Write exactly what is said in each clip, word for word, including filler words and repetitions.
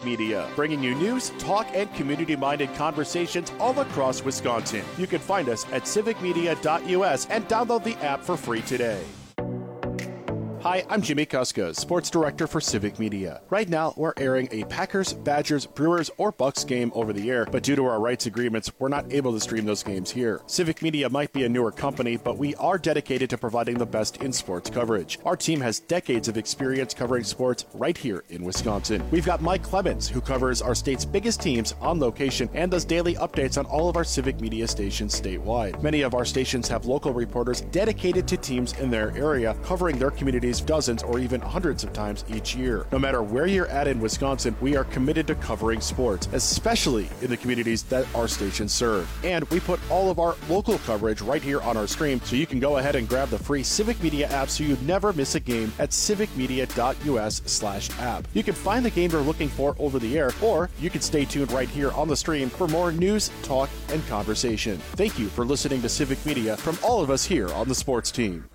Media, bringing you news, talk, and community-minded conversations all across Wisconsin. You can find us at civic media dot U S and download the app for free today. Hi, I'm Jimmy Kuska, Sports Director for Civic Media. Right now, we're airing a Packers, Badgers, Brewers, or Bucks game over the air, but due to our rights agreements, we're not able to stream those games here. Civic Media might be a newer company, but we are dedicated to providing the best in sports coverage. Our team has decades of experience covering sports right here in Wisconsin. We've got Mike Clemens, who covers our state's biggest teams on location and does daily updates on all of our Civic Media stations statewide. Many of our stations have local reporters dedicated to teams in their area, covering their communities dozens or even hundreds of times each year. No matter where you're at in Wisconsin, we are committed to covering sports, especially in the communities that our stations serve. And we put all of our local coverage right here on our stream, so you can go ahead and grab the free Civic Media app so you never miss a game at civic media dot U S slash app. You can find the game you're looking for over the air, or you can stay tuned right here on the stream for more news, talk, and conversation. Thank you for listening to Civic Media from all of us here on the sports team.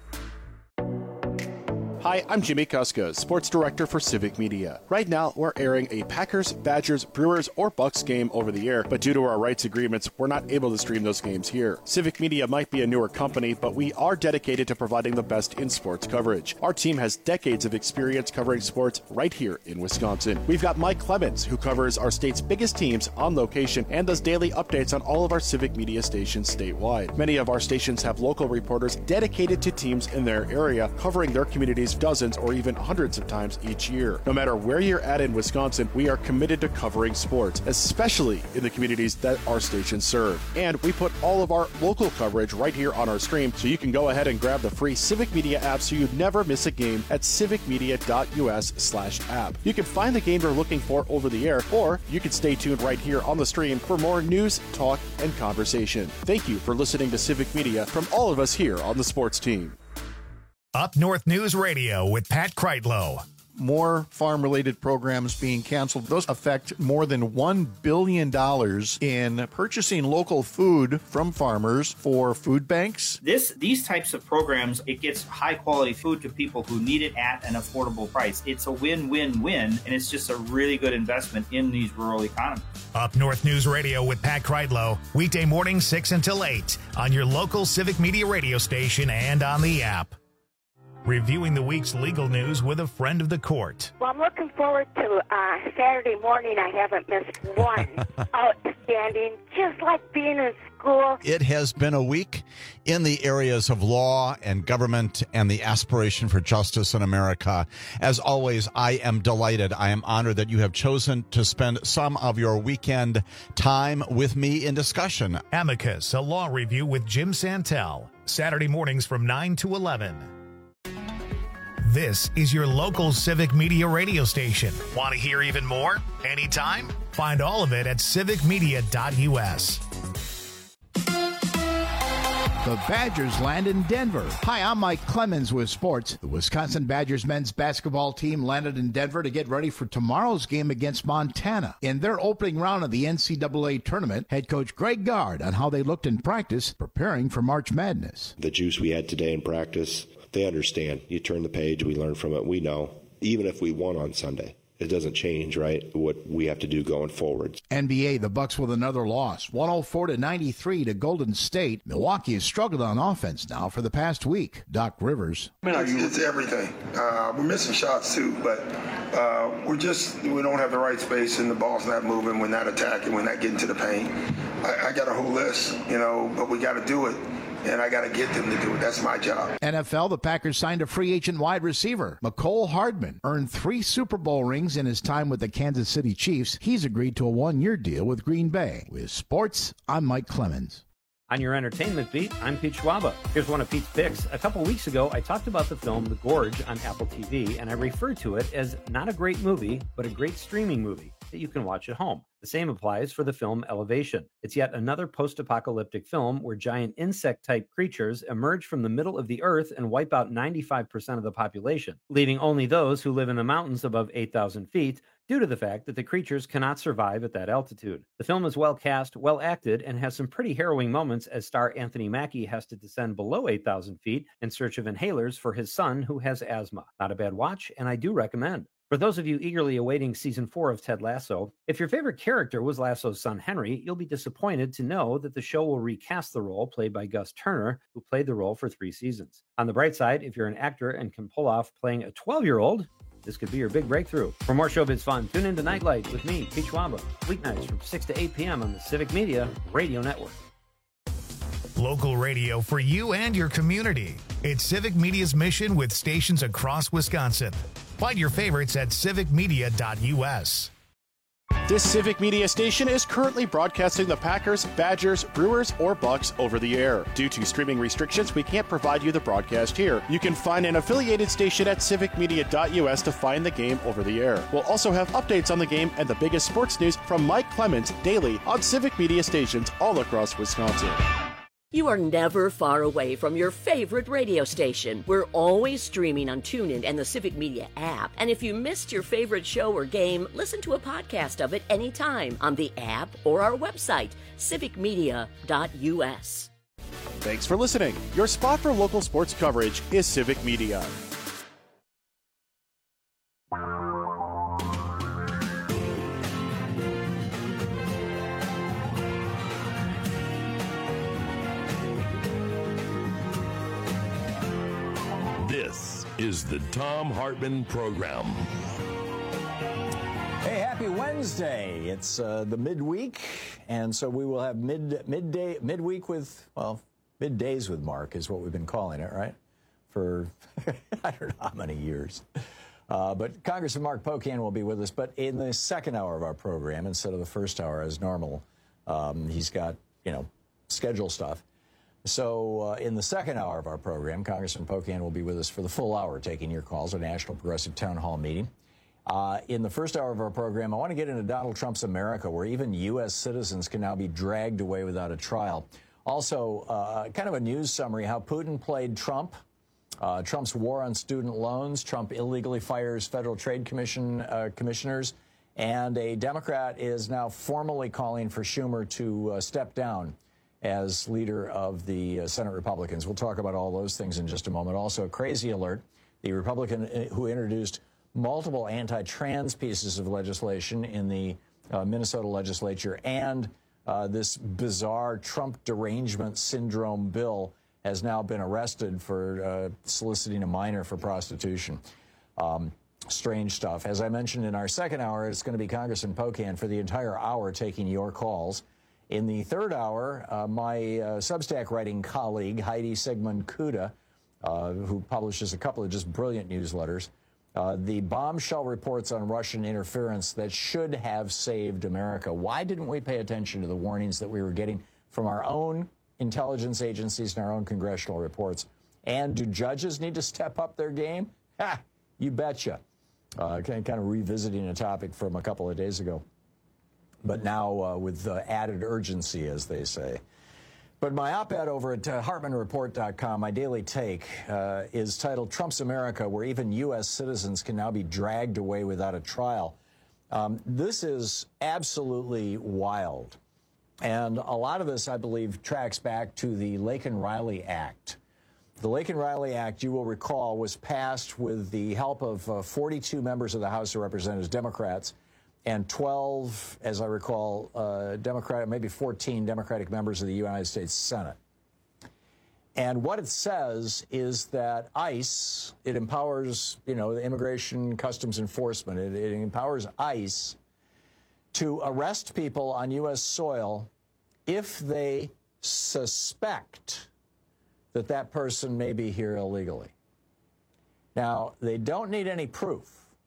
Hi, I'm Jimmy Kuska, Sports Director for Civic Media. Right now, we're airing a Packers, Badgers, Brewers, or Bucks game over the air, but due to our rights agreements, we're not able to stream those games here. Civic Media might be a newer company, but we are dedicated to providing the best in sports coverage. Our team has decades of experience covering sports right here in Wisconsin. We've got Mike Clemens, who covers our state's biggest teams on location and does daily updates on all of our Civic Media stations statewide. Many of our stations have local reporters dedicated to teams in their area, covering their communities dozens or even hundreds of times each year. No matter where you're at in Wisconsin, we are committed to covering sports, especially in the communities that our stations serve. And we put all of our local coverage right here on our stream, so you can go ahead and grab the free Civic Media app so you never miss a game at civic media dot U S slash app. You can find the game you're looking for over the air, or you can stay tuned right here on the stream for more news, talk, and conversation. Thank you for listening to Civic Media from all of us here on the sports team. Up North News Radio with Pat Kreitlow. More farm-related programs being canceled. Those affect more than one billion dollars in purchasing local food from farmers for food banks. This, These types of programs, it gets high-quality food to people who need it at an affordable price. It's a win-win-win, and it's just a really good investment in these rural economies. Up North News Radio with Pat Kreitlow, weekday mornings six until eight on your local Civic Media radio station and on the app. Reviewing the week's legal news with a friend of the court. Well, I'm looking forward to uh, Saturday morning. I haven't missed one. Outstanding, just like being in school. It has been a week in the areas of law and government and the aspiration for justice in America. As always, I am delighted. I am honored that you have chosen to spend some of your weekend time with me in discussion. Amicus, a law review with Jim Santel. Saturday mornings from nine to eleven. This is your local Civic Media radio station. Want to hear even more? Anytime? Find all of it at civic media dot U S. The Badgers land in Denver. Hi, I'm Mike Clemens with sports. The Wisconsin Badgers men's basketball team landed in Denver to get ready for tomorrow's game against Montana. In their opening round of the N C double A tournament, head coach Greg Gard on how they looked in practice preparing for March Madness. The juice we had today in practice, they understand. You turn the page, we learn from it, we know. Even if we won on Sunday, it doesn't change, right, what we have to do going forward. N B A, the Bucks with another loss, one oh four to ninety-three to Golden State. Milwaukee has struggled on offense now for the past week. Doc Rivers. It's, it's everything. Uh, we're missing shots too, but uh, we're just, we don't have the right space and the ball's not moving. We're not attacking. We're not getting to the paint. I, I got a whole list, you know, but we got to do it. And I got to get them to do it. That's my job. N F L, the Packers signed a free agent wide receiver. Mecole Hardman earned three Super Bowl rings in his time with the Kansas City Chiefs. He's agreed to a one-year deal with Green Bay. With sports, I'm Mike Clemens. On your entertainment beat, I'm Pete Schwaba. Here's one of Pete's picks. A couple weeks ago, I talked about the film The Gorge on Apple T V, and I referred to it as not a great movie, but a great streaming movie that you can watch at home. The same applies for the film Elevation. It's yet another post-apocalyptic film where giant insect-type creatures emerge from the middle of the earth and wipe out ninety-five percent of the population, leaving only those who live in the mountains above eight thousand feet due to the fact that the creatures cannot survive at that altitude. The film is well cast, well acted, and has some pretty harrowing moments as star Anthony Mackie has to descend below eight thousand feet in search of inhalers for his son who has asthma. Not a bad watch, and I do recommend. For those of you eagerly awaiting season four of Ted Lasso, if your favorite character was Lasso's son Henry, you'll be disappointed to know that the show will recast the role played by Gus Turner, who played the role for three seasons. On the bright side, if you're an actor and can pull off playing a twelve-year-old, this could be your big breakthrough. For more showbiz fun, tune in to Nightlight with me, Pete Schwaba, weeknights from six to eight p.m. on the Civic Media Radio Network. Local radio for you and your community. It's Civic Media's mission with stations across Wisconsin. Find your favorites at civic media dot u s. This Civic Media station is currently broadcasting the Packers, Badgers, Brewers, or Bucks over the air. Due to streaming restrictions, we can't provide you the broadcast here. You can find an affiliated station at civic media dot u s to find the game over the air. We'll also have updates on the game and the biggest sports news from Mike Clemens daily on Civic Media stations all across Wisconsin. You are never far away from your favorite radio station. We're always streaming on TuneIn and the Civic Media app. And if you missed your favorite show or game, listen to a podcast of it anytime on the app or our website, civic media dot u s. Thanks for listening. Your spot for local sports coverage is Civic Media. This is the Thom Hartmann Program. Hey, happy Wednesday. It's uh, the midweek, and so we will have mid midday midweek with, well, middays with Mark is what we've been calling it, right? For I don't know how many years. Uh, but Congressman Mark Pocan will be with us, but in the second hour of our program, instead of the first hour as normal, um, he's got, you know, schedule stuff. So uh, in the second hour of our program, Congressman Pocan will be with us for the full hour, taking your calls, a National Progressive Town Hall meeting. Uh, in the first hour of our program, I want to get into Donald Trump's America, where even U S citizens can now be dragged away without a trial. Also, uh, kind of a news summary, how Putin played Trump, uh, Trump's war on student loans, Trump illegally fires Federal Trade Commission uh, commissioners, and a Democrat is now formally calling for Schumer to uh, step down as leader of the uh, Senate Republicans. We'll talk about all those things in just a moment. Also, a crazy alert, the Republican who introduced multiple anti-trans pieces of legislation in the uh, Minnesota legislature and uh, this bizarre Trump derangement syndrome bill has now been arrested for uh, soliciting a minor for prostitution. Um, strange stuff. As I mentioned in our second hour, it's going to be Congressman Pocan for the entire hour taking your calls. In the third hour, uh, my uh, Substack writing colleague, Heidi Sigmund-Kuda, uh, who publishes a couple of just brilliant newsletters, uh, the bombshell reports on Russian interference that should have saved America. Why didn't we pay attention to the warnings that we were getting from our own intelligence agencies and our own congressional reports? And do judges need to step up their game? Ha! You betcha. Uh, kind of revisiting a topic from a couple of days ago, but now uh, with uh, added urgency, as they say. But my op-ed over at uh, Hartmann Report dot com, my daily take, uh, is titled Trump's America, where even U S citizens can now be dragged away without a trial. Um, this is absolutely wild. And a lot of this, I believe, tracks back to the Laken-Riley Act. The Laken-Riley Act, you will recall, was passed with the help of uh, forty-two members of the House of Representatives, Democrats, and twelve, as I recall, uh, Democratic, maybe fourteen Democratic members of the United States Senate. And what it says is that ICE, it empowers, you know, the Immigration Customs Enforcement, it, it empowers ICE to arrest people on U S soil if they suspect that that person may be here illegally. Now, they don't need any proof.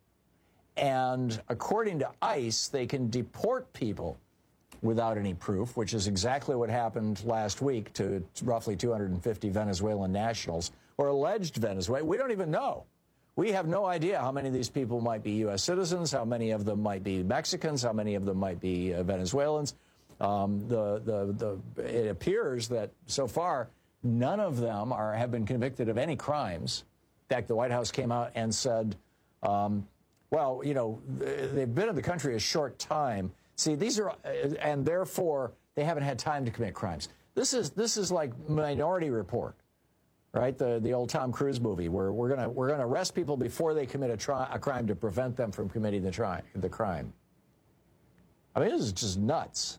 And according to ICE, they can deport people without any proof, which is exactly what happened last week to roughly two hundred fifty Venezuelan nationals, or alleged Venezuelan. We don't even know. We have no idea how many of these people might be U S citizens, how many of them might be Mexicans, how many of them might be uh, Venezuelans. Um, the, the, the, it appears that so far, none of them are, have been convicted of any crimes. In fact, the White House came out and said, um, well, you know, they've been in the country a short time. See, these are, and therefore, they haven't had time to commit crimes. This is, this is like Minority Report, right? The the old Tom Cruise movie where we're gonna we're gonna arrest people before they commit a, tri- a crime to prevent them from committing the tri- the crime. I mean, this is just nuts.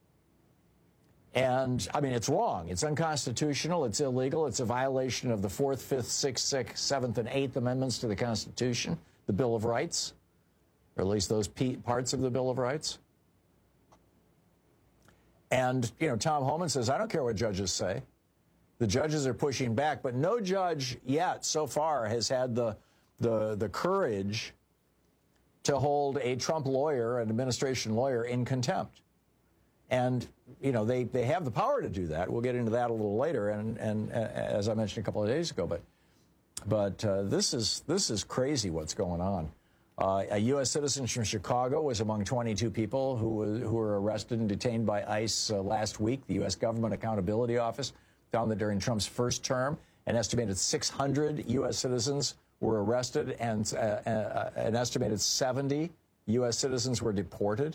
And I mean, it's wrong. It's unconstitutional. It's illegal. It's a violation of the Fourth, Fifth, Sixth, Sixth, Seventh, and Eighth Amendments to the Constitution, the Bill of Rights, or at least those p- parts of the Bill of Rights. And you know, Tom Homan says, "I don't care what judges say." The judges are pushing back, but no judge yet so far has had the the the courage to hold a Trump lawyer, an administration lawyer, in contempt. And you know, they they have the power to do that. We'll get into that a little later. And and uh, as I mentioned a couple of days ago, but but uh, this is this is crazy what's going on. Uh, a U S citizen from Chicago was among twenty-two people who was, who were arrested and detained by ICE uh, last week. The U S Government Accountability Office found that during Trump's first term, an estimated six hundred U S citizens were arrested and uh, uh, an estimated seventy U S citizens were deported.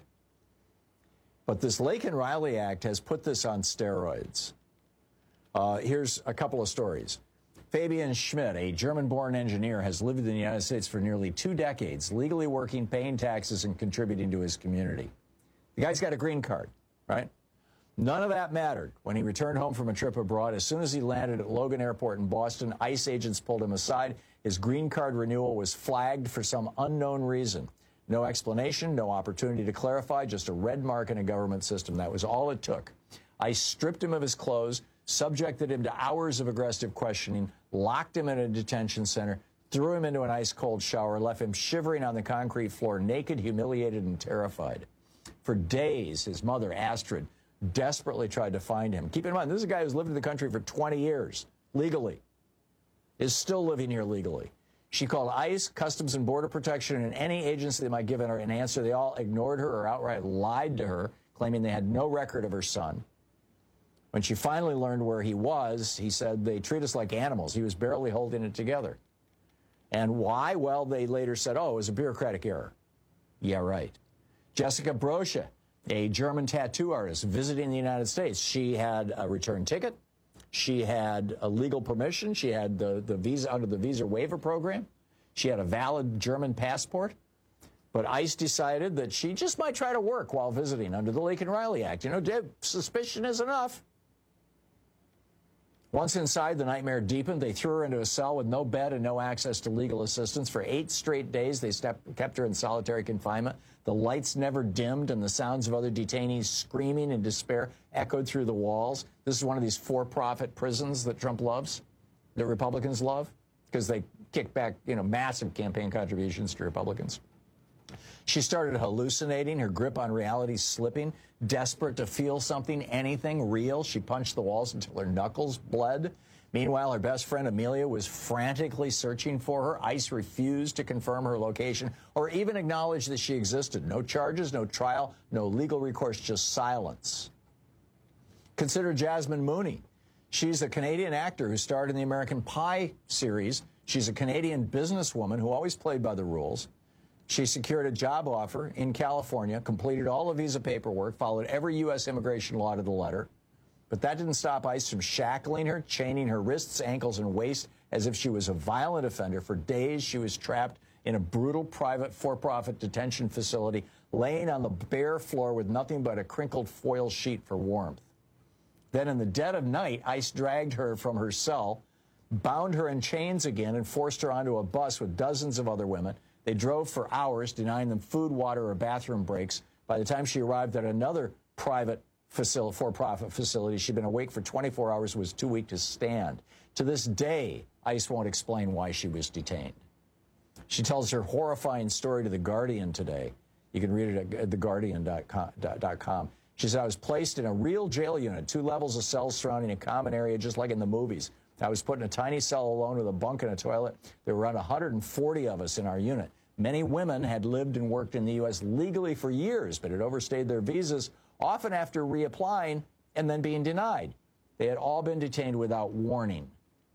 But this Laken Riley Act has put this on steroids. Uh, here's a couple of stories. Fabian Schmidt, a German-born engineer, has lived in the United States for nearly two decades, legally working, paying taxes, and contributing to his community. The guy's got a green card, right? None of that mattered when he returned home from a trip abroad. As soon as he landed at Logan Airport in Boston, ICE agents pulled him aside. His green card renewal was flagged for some unknown reason. No explanation, no opportunity to clarify, just a red mark in a government system. That was all it took. ICE stripped him of his clothes, subjected him to hours of aggressive questioning, locked him in a detention center, threw him into an ice-cold shower, left him shivering on the concrete floor, naked, humiliated, and terrified. For days, his mother, Astrid, desperately tried to find him. Keep in mind, this is a guy who's lived in the country for twenty years, legally, is still living here legally. She called ICE, Customs and Border Protection, and any agency that might give her an answer. They all ignored her or outright lied to her, claiming they had no record of her son. When she finally learned where he was, he said, "They treat us like animals." He was barely holding it together. And why? Well, they later said, oh, it was a bureaucratic error. Yeah, right. Jessica Brosche, a German tattoo artist visiting the United States. She had a return ticket. She had a legal permission. She had the, the visa under the visa waiver program. She had a valid German passport. But ICE decided that she just might try to work while visiting under the Laken Riley Act. You know, suspicion is enough. Once inside, the nightmare deepened. They threw her into a cell with no bed and no access to legal assistance. For eight straight days, they stepped, kept her in solitary confinement. The lights never dimmed, and the sounds of other detainees screaming in despair echoed through the walls. This is one of these for-profit prisons that Trump loves, that Republicans love, because they kick back, you know, massive campaign contributions to Republicans. She started hallucinating, her grip on reality slipping, desperate to feel something, anything real. She punched the walls until her knuckles bled. Meanwhile, her best friend Amelia was frantically searching for her. ICE refused to confirm her location or even acknowledge that she existed. No charges, no trial, no legal recourse, just silence. Consider Jasmine Mooney. She's a Canadian actor who starred in the American Pie series. She's a Canadian businesswoman who always played by the rules. She secured a job offer in California, completed all the visa paperwork, followed every U S immigration law to the letter. But that didn't stop ICE from shackling her, chaining her wrists, ankles, and waist as if she was a violent offender. For days, she was trapped in a brutal private for-profit detention facility, laying on the bare floor with nothing but a crinkled foil sheet for warmth. Then in the dead of night, ICE dragged her from her cell, bound her in chains again, and forced her onto a bus with dozens of other women. They drove for hours, denying them food, water, or bathroom breaks. By the time she arrived at another private facility, for-profit facility, she'd been awake for twenty-four hours, was too weak to stand. To this day, ICE won't explain why she was detained. She tells her horrifying story to The Guardian today. You can read it at the guardian dot com. She said, "I was placed in a real jail unit, two levels of cells surrounding a common area, just like in the movies. I was put in a tiny cell alone with a bunk and a toilet. There were around one hundred forty of us in our unit. Many women had lived and worked in the U S legally for years, but had overstayed their visas, often after reapplying and then being denied. They had all been detained without warning."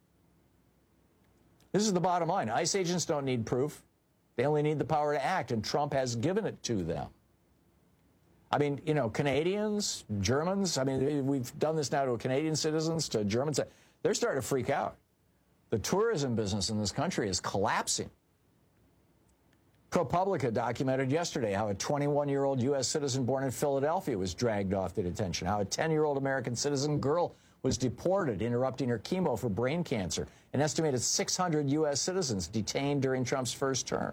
This is the bottom line. ICE agents don't need proof. They only need the power to act, and Trump has given it to them. I mean, you know, Canadians, Germans, I mean, we've done this now to Canadian citizens, to Germans. They're starting to freak out. The tourism business in this country is collapsing. ProPublica documented yesterday how a twenty-one-year-old U S citizen born in Philadelphia was dragged off to detention, how a ten-year-old American citizen girl was deported, interrupting her chemo for brain cancer. An estimated six hundred U S citizens detained during Trump's first term.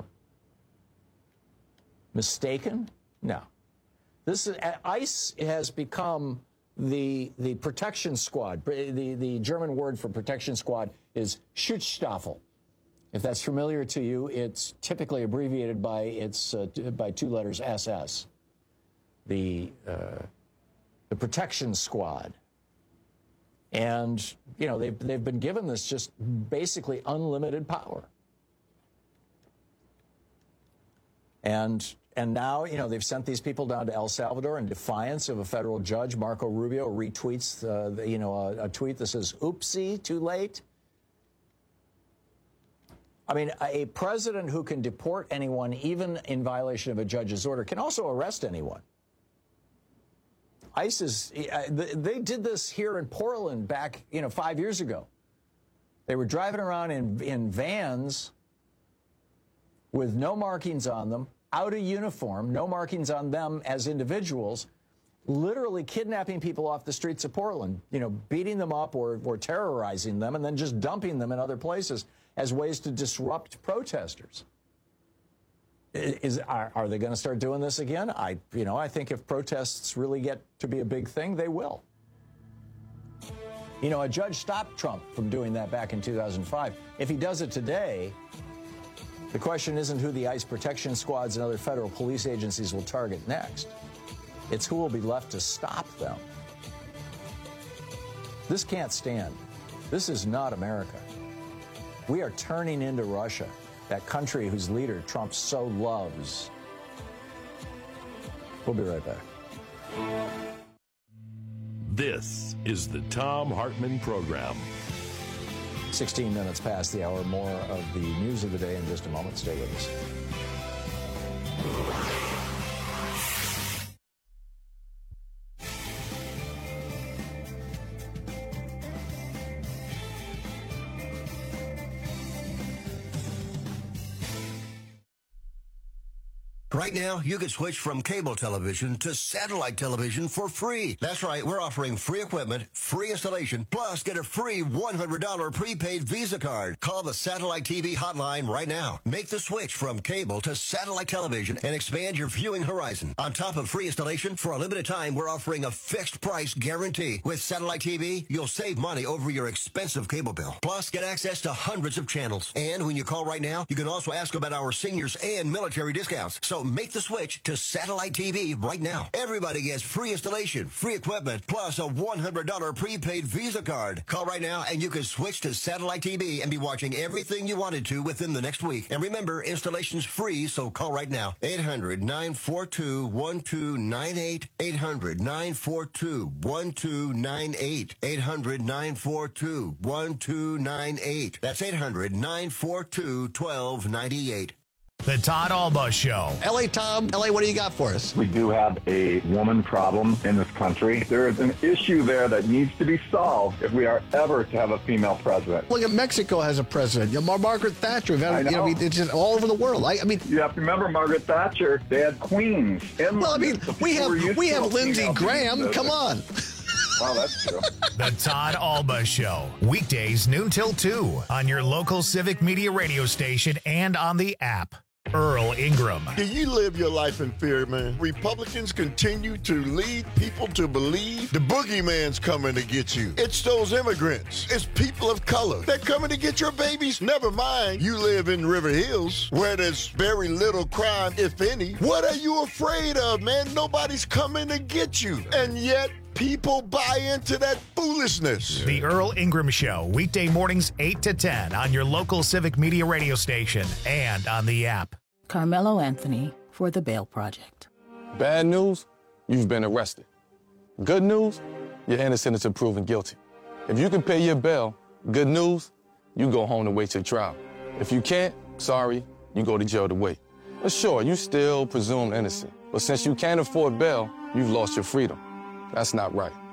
Mistaken? No. This is, ICE has become the the protection squad. The, the German word for protection squad is Schutzstaffel. If that's familiar to you, it's typically abbreviated by its uh, by two letters S S. The uh, the protection squad. And you know they've they've been given this just basically unlimited power. And and now you know they've sent these people down to El Salvador in defiance of a federal judge. Marco Rubio retweets uh, the, you know a, a tweet that says "Oopsie, too late." I mean, a president who can deport anyone, even in violation of a judge's order, can also arrest anyone. ICE is, they did this here in Portland back, you know, five years ago. They were driving around in, in vans with no markings on them, out of uniform, no markings on them as individuals, literally kidnapping people off the streets of Portland, you know, beating them up or, or terrorizing them and then just dumping them in other places as ways to disrupt protesters. Is, are, are they going to start doing this again? I, you know, I think if protests really get to be a big thing, they will. You know, a judge stopped Trump from doing that back in two thousand five. If he does it today, the question isn't who the ICE protection squads and other federal police agencies will target next. It's who will be left to stop them. This can't stand. This is not America. We are turning into Russia, that country whose leader Trump so loves. We'll be right back. This is the Thom Hartmann Program. sixteen minutes past the hour. More of the news of the day in just a moment. Stay with us. Right now, you can switch from cable television to satellite television for free. That's right, we're offering free equipment, free installation, plus get a free one hundred dollars prepaid Visa card. Call the Satellite T V hotline right now. Make the switch from cable to satellite television and expand your viewing horizon. On top of free installation, for a limited time, we're offering a fixed price guarantee. With Satellite T V, you'll save money over your expensive cable bill. Plus, get access to hundreds of channels. And when you call right now, you can also ask about our seniors and military discounts. So make the switch to Satellite T V right now. Everybody gets free installation, free equipment, plus a one hundred dollars prepaid Visa card. Call right now and you can switch to Satellite T V and be watching everything you wanted to within the next week. And remember, installation's free, so call right now. eight hundred, nine four two, one two nine eight. eight hundred, nine four two, one two nine eight. eight hundred, nine four two, one two nine eight. That's eight hundred, nine four two, one two nine eight. The Todd Alba Show. L A Tom, L A, what do you got for us? We do have a woman problem in this country. There is an issue there that needs to be solved if we are ever to have a female president. Look at Mexico has a president. You know, Margaret Thatcher. Had, I know. You know, it's just all over the world. I, I mean, you have to remember Margaret Thatcher. They had queens. In well, I mean, we have we have Lindsey Graham. Come on. Wow, that's true. The Todd Alba Show. Weekdays noon till two on your local Civic Media radio station and on the app. Earl Ingram. Do you live your life in fear, man? Republicans continue to lead people to believe the boogeyman's coming to get you. It's those immigrants. It's people of color. They're coming to get your babies. Never mind, you live in River Hills, where there's very little crime, if any. What are you afraid of, man? Nobody's coming to get you. And yet, people buy into that foolishness. The Earl Ingram Show, weekday mornings eight to ten on your local Civic Media radio station and on the app. Carmelo Anthony for The Bail Project. Bad news, you've been arrested. Good news, you're innocent until proven guilty. If you can pay your bail, good news, you go home to wait your trial. If you can't, sorry, you go to jail to wait. But sure, you still presumed innocent. But since you can't afford bail, you've lost your freedom. That's not right.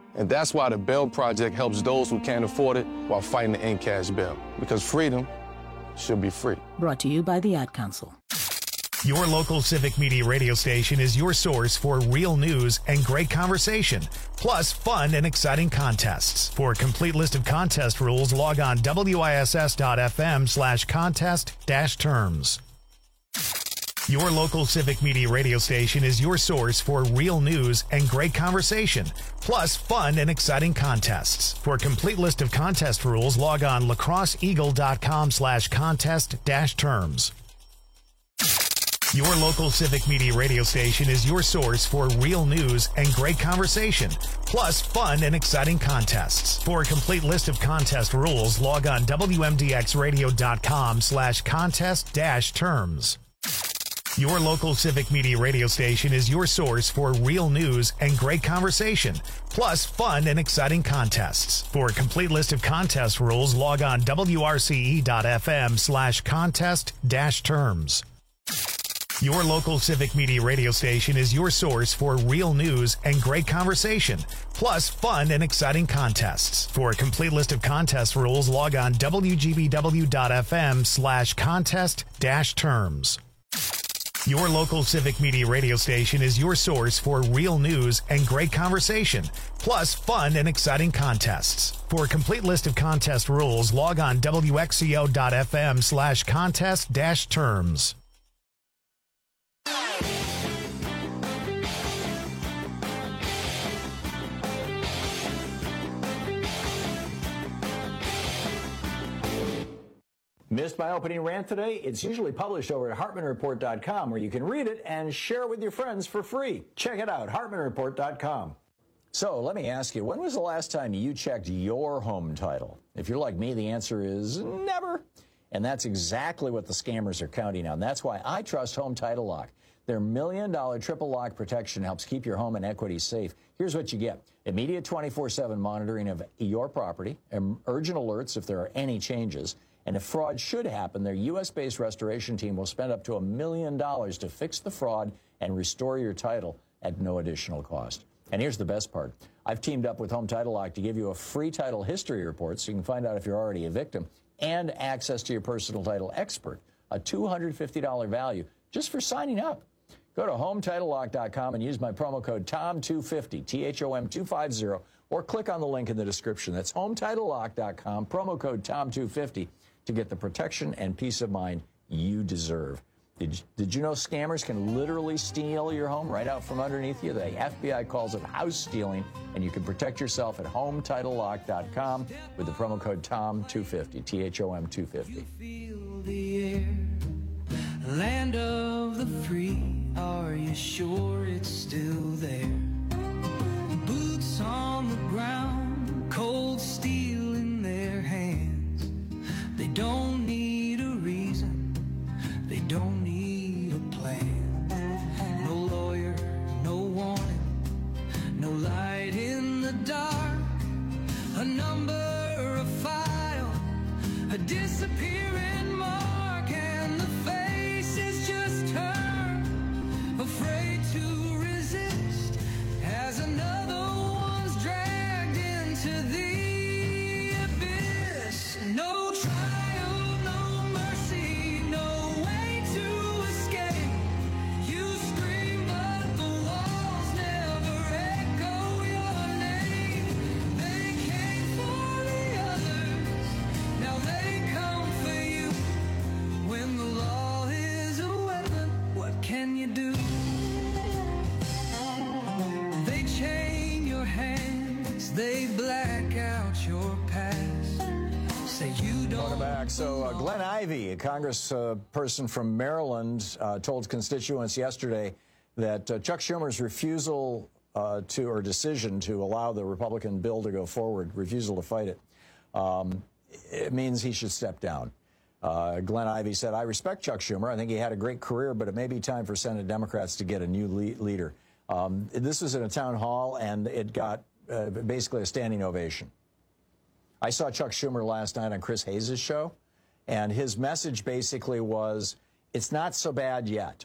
And that's why the Bail Project helps those who can't afford it while fighting to end cash bail. Because freedom should be free. Brought to you by the Ad Council. Your local Civic Media radio station is your source for real news and great conversation, plus fun and exciting contests. For a complete list of contest rules, log on wiss.fm slash contest dash terms. Your local Civic Media radio station is your source for real news and great conversation, plus fun and exciting contests. For a complete list of contest rules, log on lacrosseeagle.com slash contest dash terms. Your local Civic Media radio station is your source for real news and great conversation, plus fun and exciting contests. For a complete list of contest rules, log on wmdxradio.com slash contest dash terms. Your local Civic Media radio station is your source for real news and great conversation, plus fun and exciting contests. For a complete list of contest rules, log on wrce.fm slash contest dash terms. Your local Civic Media radio station is your source for real news and great conversation, plus fun and exciting contests. For a complete list of contest rules, log on wgbw.fm slash contest dash terms. Your local Civic Media radio station is your source for real news and great conversation, plus fun and exciting contests. For a complete list of contest rules, log on wxco.fm slash contest dash terms. Missed my opening rant today? It's usually published over at hartman report dot com, where you can read it and share it with your friends for free. Check it out, hartman report dot com. So let me ask you, when was the last time you checked your home title? If you're like me, the answer is never. And that's exactly what the scammers are counting on. That's why I trust Home Title Lock. Their million dollar triple lock protection helps keep your home and equity safe. Here's what you get. Immediate twenty-four seven monitoring of your property, urgent alerts if there are any changes. And if fraud should happen, their U S based restoration team will spend up to a million dollars to fix the fraud and restore your title at no additional cost. And here's the best part. I've teamed up with Home Title Lock to give you a free title history report so you can find out if you're already a victim, and access to your personal title expert, a two hundred fifty dollars value just for signing up. Go to home title lock dot com and use my promo code T O M two fifty, T H O M two fifty, or click on the link in the description. That's home title lock dot com, promo code T O M two fifty. To get the protection and peace of mind you deserve. Did, did you know scammers can literally steal your home right out from underneath you? The F B I calls it house stealing, and you can protect yourself at home title lock dot com with the promo code T O M two fifty, T H O M two fifty. You feel the air, land of the free, are you sure it's still there? Boots on the ground, cold steel in their hands. They don't need a reason, they don't need a plan. No lawyer, no warning, no light in the dark. A number, a file, a disappearing mark, and the face is just her, afraid to resist, as another one's dragged into the abyss. No trial. They black out your past. Say you don't. Back. So uh, Glenn Ivey, a congressperson uh, from Maryland, uh, told constituents yesterday that uh, Chuck Schumer's refusal uh, to or decision to allow the Republican bill to go forward, refusal to fight it, um, it means he should step down. Uh, Glenn Ivey said, "I respect Chuck Schumer. I think he had a great career, but it may be time for Senate Democrats to get a new le- leader." Um, this was in a town hall, and it got Uh, basically a standing ovation. I saw Chuck Schumer last night on Chris Hayes' show, and his message basically was, it's not so bad yet.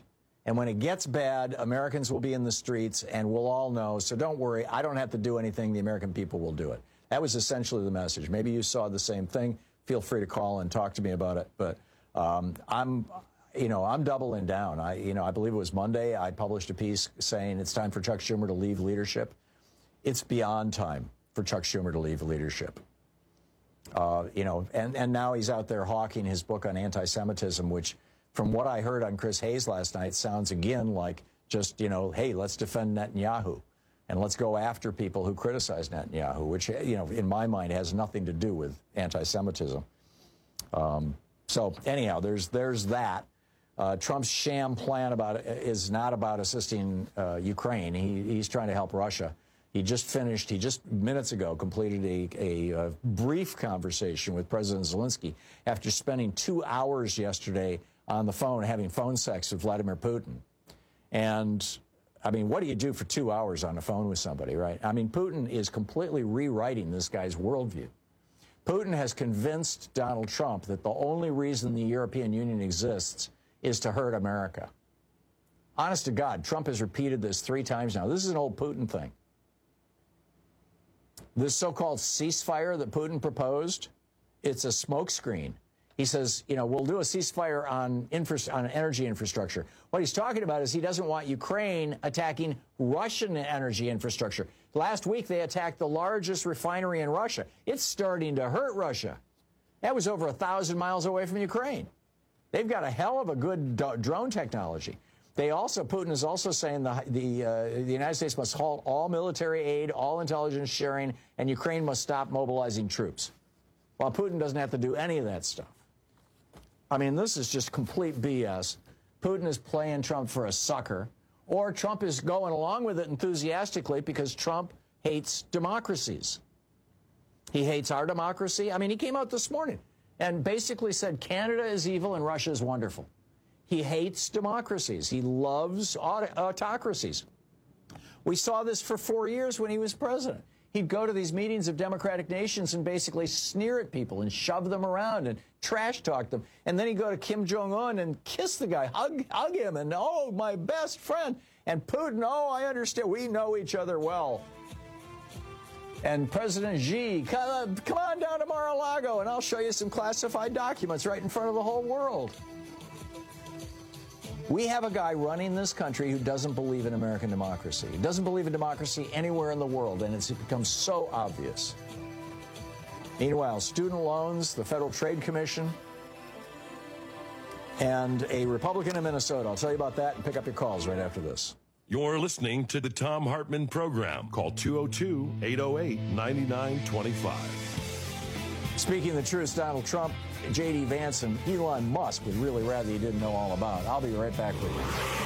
And when it gets bad, Americans will be in the streets, and we'll all know. So don't worry. I don't have to do anything. The American people will do it. That was essentially the message. Maybe you saw the same thing. Feel free to call and talk to me about it. But um, I'm, you know, I'm doubling down. I, you know, I believe it was Monday. I published a piece saying it's time for Chuck Schumer to leave leadership. It's beyond time for Chuck Schumer to leave leadership. Uh, you know, and, and now he's out there hawking his book on anti-Semitism, which, from what I heard on Chris Hayes last night, sounds again like just, you know, hey, let's defend Netanyahu and let's go after people who criticize Netanyahu, which, you know, in my mind has nothing to do with anti-Semitism. Um, so anyhow, there's there's that. Uh, Trump's sham plan about is not about assisting uh, Ukraine. He, he's trying to help Russia. He just finished, he just minutes ago completed a, a, a brief conversation with President Zelensky after spending two hours yesterday on the phone having phone sex with Vladimir Putin. And, I mean, what do you do for two hours on the phone with somebody, right? I mean, Putin is completely rewriting this guy's worldview. Putin has convinced Donald Trump that the only reason the European Union exists is to hurt America. Honest to God, Trump has repeated this three times now. This is an old Putin thing. This so-called ceasefire that Putin proposed, it's a smokescreen. He says, you know, we'll do a ceasefire on, infra on energy infrastructure. What he's talking about is he doesn't want Ukraine attacking Russian energy infrastructure. Last week, they attacked the largest refinery in Russia. It's starting to hurt Russia. That was over a thousand miles away from Ukraine. They've got a hell of a good drone technology. They also, Putin is also saying the, the, uh, the United States must halt all military aid, all intelligence sharing, and Ukraine must stop mobilizing troops. While Putin doesn't have to do any of that stuff. I mean, this is just complete B S. Putin is playing Trump for a sucker, or Trump is going along with it enthusiastically because Trump hates democracies. He hates our democracy. I mean, he came out this morning and basically said Canada is evil and Russia is wonderful. He hates democracies. He loves aut autocracies. We saw this for four years when he was president. He'd go to these meetings of democratic nations and basically sneer at people and shove them around and trash talk them. And then he'd go to Kim Jong-un and kiss the guy, hug, hug him, and, oh, my best friend. And Putin, oh, I understand. We know each other well. And President Xi, come, come on down to Mar-a-Lago, and I'll show you some classified documents right in front of the whole world. We have a guy running this country who doesn't believe in American democracy. He doesn't believe in democracy anywhere in the world, and it's become so obvious. Meanwhile, student loans, the Federal Trade Commission, and a Republican in Minnesota. I'll tell you about that and pick up your calls right after this. You're listening to the Thom Hartmann Program. Call two oh two, eight oh eight, nine nine two five. Speaking the truth, Donald Trump, J D Vance, and Elon Musk would really rather you didn't know all about. I'll be right back with you.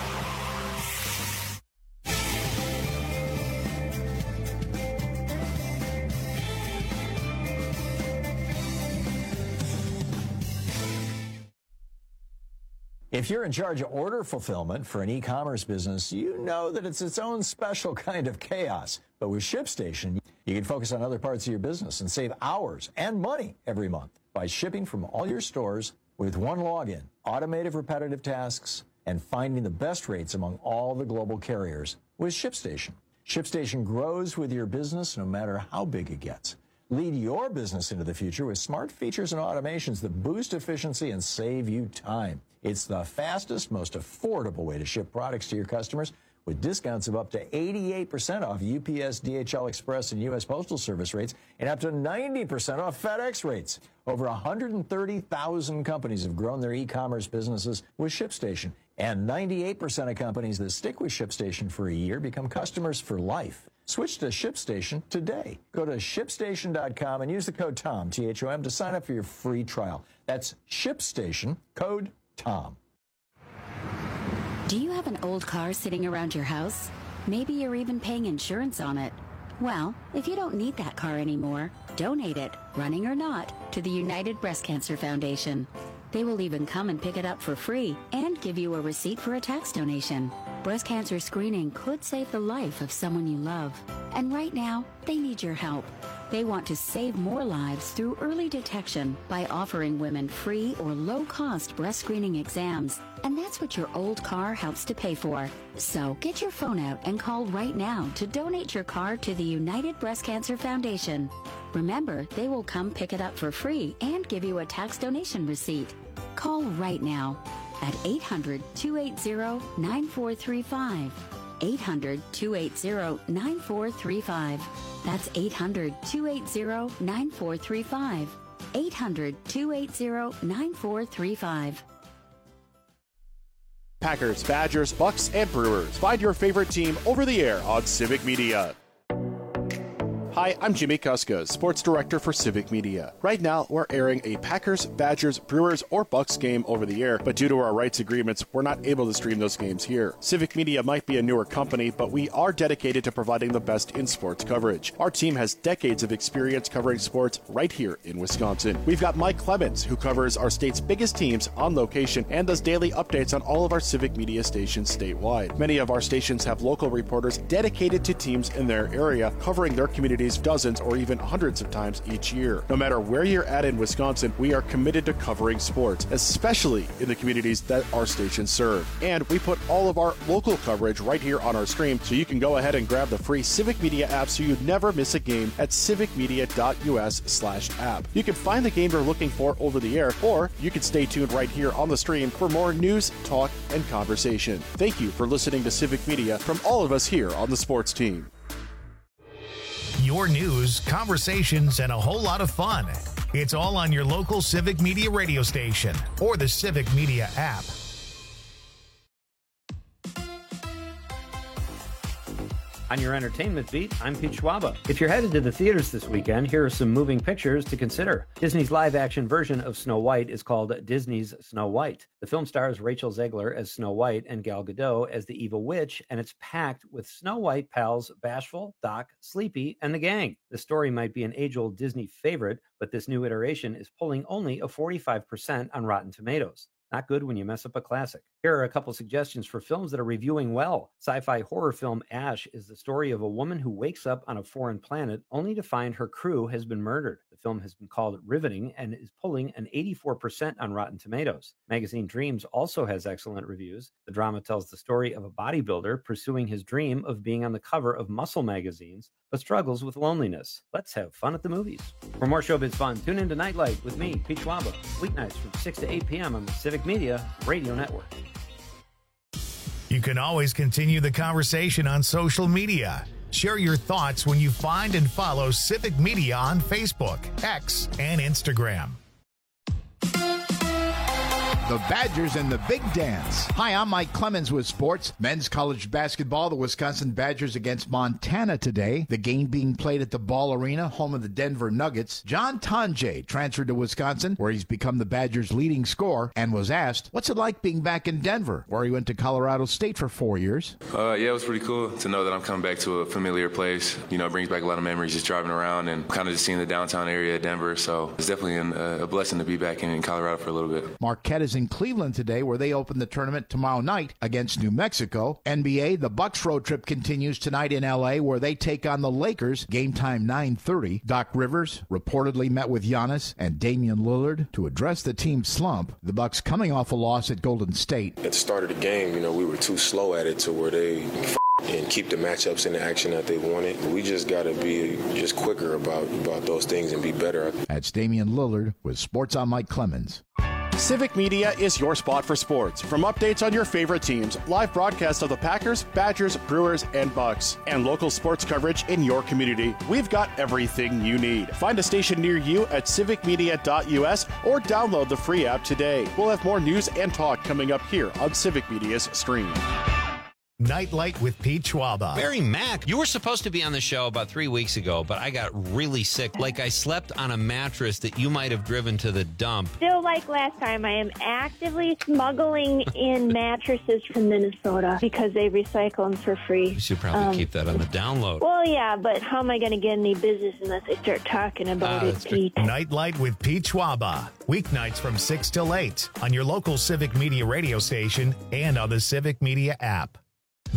If you're in charge of order fulfillment for an e-commerce business, you know that it's its own special kind of chaos. But with ShipStation, you can focus on other parts of your business and save hours and money every month by shipping from all your stores with one login, automated repetitive tasks, and finding the best rates among all the global carriers with ShipStation. ShipStation grows with your business no matter how big it gets. Lead your business into the future with smart features and automations that boost efficiency and save you time. It's the fastest, most affordable way to ship products to your customers with discounts of up to eighty-eight percent off U P S, D H L Express, and U S Postal Service rates, and up to ninety percent off FedEx rates. Over one hundred thirty thousand companies have grown their e-commerce businesses with ShipStation, and ninety-eight percent of companies that stick with ShipStation for a year become customers for life. Switch to ShipStation today. Go to ship station dot com and use the code TOM, T H O M, to sign up for your free trial. That's ShipStation, code TOM. Do you have an old car sitting around your house? Maybe you're even paying insurance on it. Well, if you don't need that car anymore, donate it, running or not, to the United Breast Cancer Foundation. They will even come and pick it up for free and give you a receipt for a tax donation. Breast cancer screening could save the life of someone you love. And right now, they need your help. They want to save more lives through early detection by offering women free or low-cost breast screening exams. And that's what your old car helps to pay for. So get your phone out and call right now to donate your car to the United Breast Cancer Foundation. Remember, they will come pick it up for free and give you a tax donation receipt. Call right now at eight hundred, two eight zero, nine four three five. eight hundred, two eight zero, nine four three five. That's eight hundred, two eight zero, nine four three five. eight hundred, two eight zero, nine four three five. Packers, Badgers, Bucks, and Brewers. Find your favorite team over the air on Civic Media. Hi, I'm Jimmy Kuska, Sports Director for Civic Media. Right now, we're airing a Packers, Badgers, Brewers, or Bucks game over the air, but due to our rights agreements, we're not able to stream those games here. Civic Media might be a newer company, but we are dedicated to providing the best in sports coverage. Our team has decades of experience covering sports right here in Wisconsin. We've got Mike Clemens, who covers our state's biggest teams on location and does daily updates on all of our Civic Media stations statewide. Many of our stations have local reporters dedicated to teams in their area, covering their communities dozens or even hundreds of times each year. No matter where you're at in Wisconsin, we are committed to covering sports, especially in the communities that our stations serve. And we put all of our local coverage right here on our stream, so you can go ahead and grab the free Civic Media app so you never miss a game at civicmedia.us slash app. You can find the game you're looking for over the air, or you can stay tuned right here on the stream for more news, talk, and conversation. Thank you for listening to Civic Media from all of us here on the sports team. Your news, conversations, and a whole lot of fun. It's all on your local Civic Media radio station or the Civic Media app. On your entertainment beat, I'm Pete Schwaba. If you're headed to the theaters this weekend, here are some moving pictures to consider. Disney's live-action version of Snow White is called Disney's Snow White. The film stars Rachel Zegler as Snow White and Gal Gadot as the evil witch, and it's packed with Snow White pals Bashful, Doc, Sleepy, and the gang. The story might be an age-old Disney favorite, but this new iteration is pulling only a forty-five percent on Rotten Tomatoes. Not good when you mess up a classic. Here are a couple suggestions for films that are reviewing well. Sci-fi horror film Ash is the story of a woman who wakes up on a foreign planet only to find her crew has been murdered. The film has been called riveting and is pulling an eighty-four percent on Rotten Tomatoes. Magazine Dreams also has excellent reviews. The drama tells the story of a bodybuilder pursuing his dream of being on the cover of muscle magazines, but struggles with loneliness. Let's have fun at the movies. For more showbiz fun, tune in to Nightlight with me, Pete Schwaba, weeknights from six to eight p.m. on the Civic Media Radio Network. You can always continue the conversation on social media. Share your thoughts when you find and follow Civic Media on Facebook, X, and Instagram. The Badgers and the Big Dance. Hi, I'm Mike Clemens with sports. Men's college basketball, the Wisconsin Badgers against Montana today. The game being played at the Ball Arena, home of the Denver Nuggets. John Tonje transferred to Wisconsin, where he's become the Badgers' leading scorer, and was asked, what's it like being back in Denver, where he went to Colorado State for four years? Uh, yeah, it was pretty cool to know that I'm coming back to a familiar place. You know, it brings back a lot of memories just driving around and kind of just seeing the downtown area of Denver. So it's definitely an, uh, a blessing to be back in, in Colorado for a little bit. Marquette is in Cleveland today, where they open the tournament tomorrow night against New Mexico. N B A, the Bucks road trip continues tonight in L A, where they take on the Lakers. Game time nine thirty. Doc Rivers reportedly met with Giannis and Damian Lillard to address the team's slump. The Bucks coming off a loss at Golden State. At the start of the game, you know, we were too slow at it to where they f- and keep the matchups in the action that they wanted. We just got to be just quicker about, about those things and be better. That's Damian Lillard with Sports on Mike Clemens. Civic Media is your spot for sports. From updates on your favorite teams, live broadcasts of the Packers, Badgers, Brewers, and Bucks, and local sports coverage in your community, we've got everything you need. Find a station near you at civic media dot u s or download the free app today. We'll have more news and talk coming up here on Civic Media's stream. Nightlight with Pete Schwaba. Barry Mack, you were supposed to be on the show about three weeks ago, but I got really sick. Like I slept on a mattress that you might have driven to the dump. Still like last time, I am actively smuggling in mattresses from Minnesota because they recycle them for free. You should probably um, keep that on the download. Well, yeah, but how am I going to get any business unless I start talking about uh, it, Pete? Nightlight with Pete Schwaba. Weeknights from six till eight on your local Civic Media radio station and on the Civic Media app.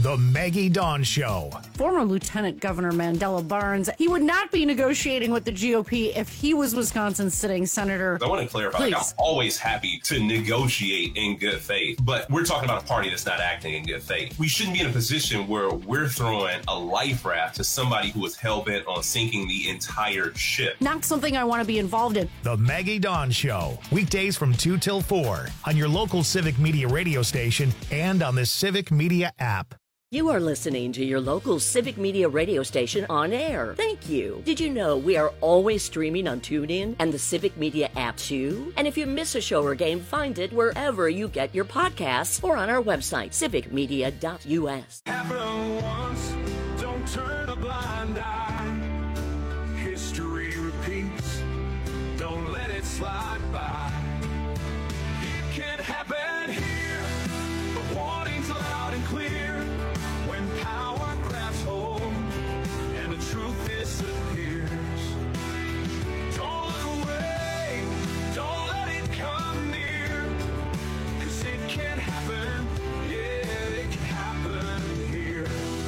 The Maggie Dawn Show. Former Lieutenant Governor Mandela Barnes, he would not be negotiating with the G O P if he was Wisconsin's sitting senator. I want to clarify, like, I'm always happy to negotiate in good faith, but we're talking about a party that's not acting in good faith. We shouldn't be in a position where we're throwing a life raft to somebody who is hell-bent on sinking the entire ship. Not something I want to be involved in. The Maggie Dawn Show. Weekdays from two till four on your local Civic Media radio station and on the Civic Media app. You are listening to your local Civic Media radio station on air. Thank you. Did you know we are always streaming on TuneIn and the Civic Media app too? And if you miss a show or game, find it wherever you get your podcasts or on our website, civic media dot u s. Happened once, don't turn a blind eye. History repeats, don't let it slide by. It can happen here, but warning's loud and clear. Power grabs hold and the truth disappears. Don't look away, don't let it come near, cause it can happen, yeah, it can happen here.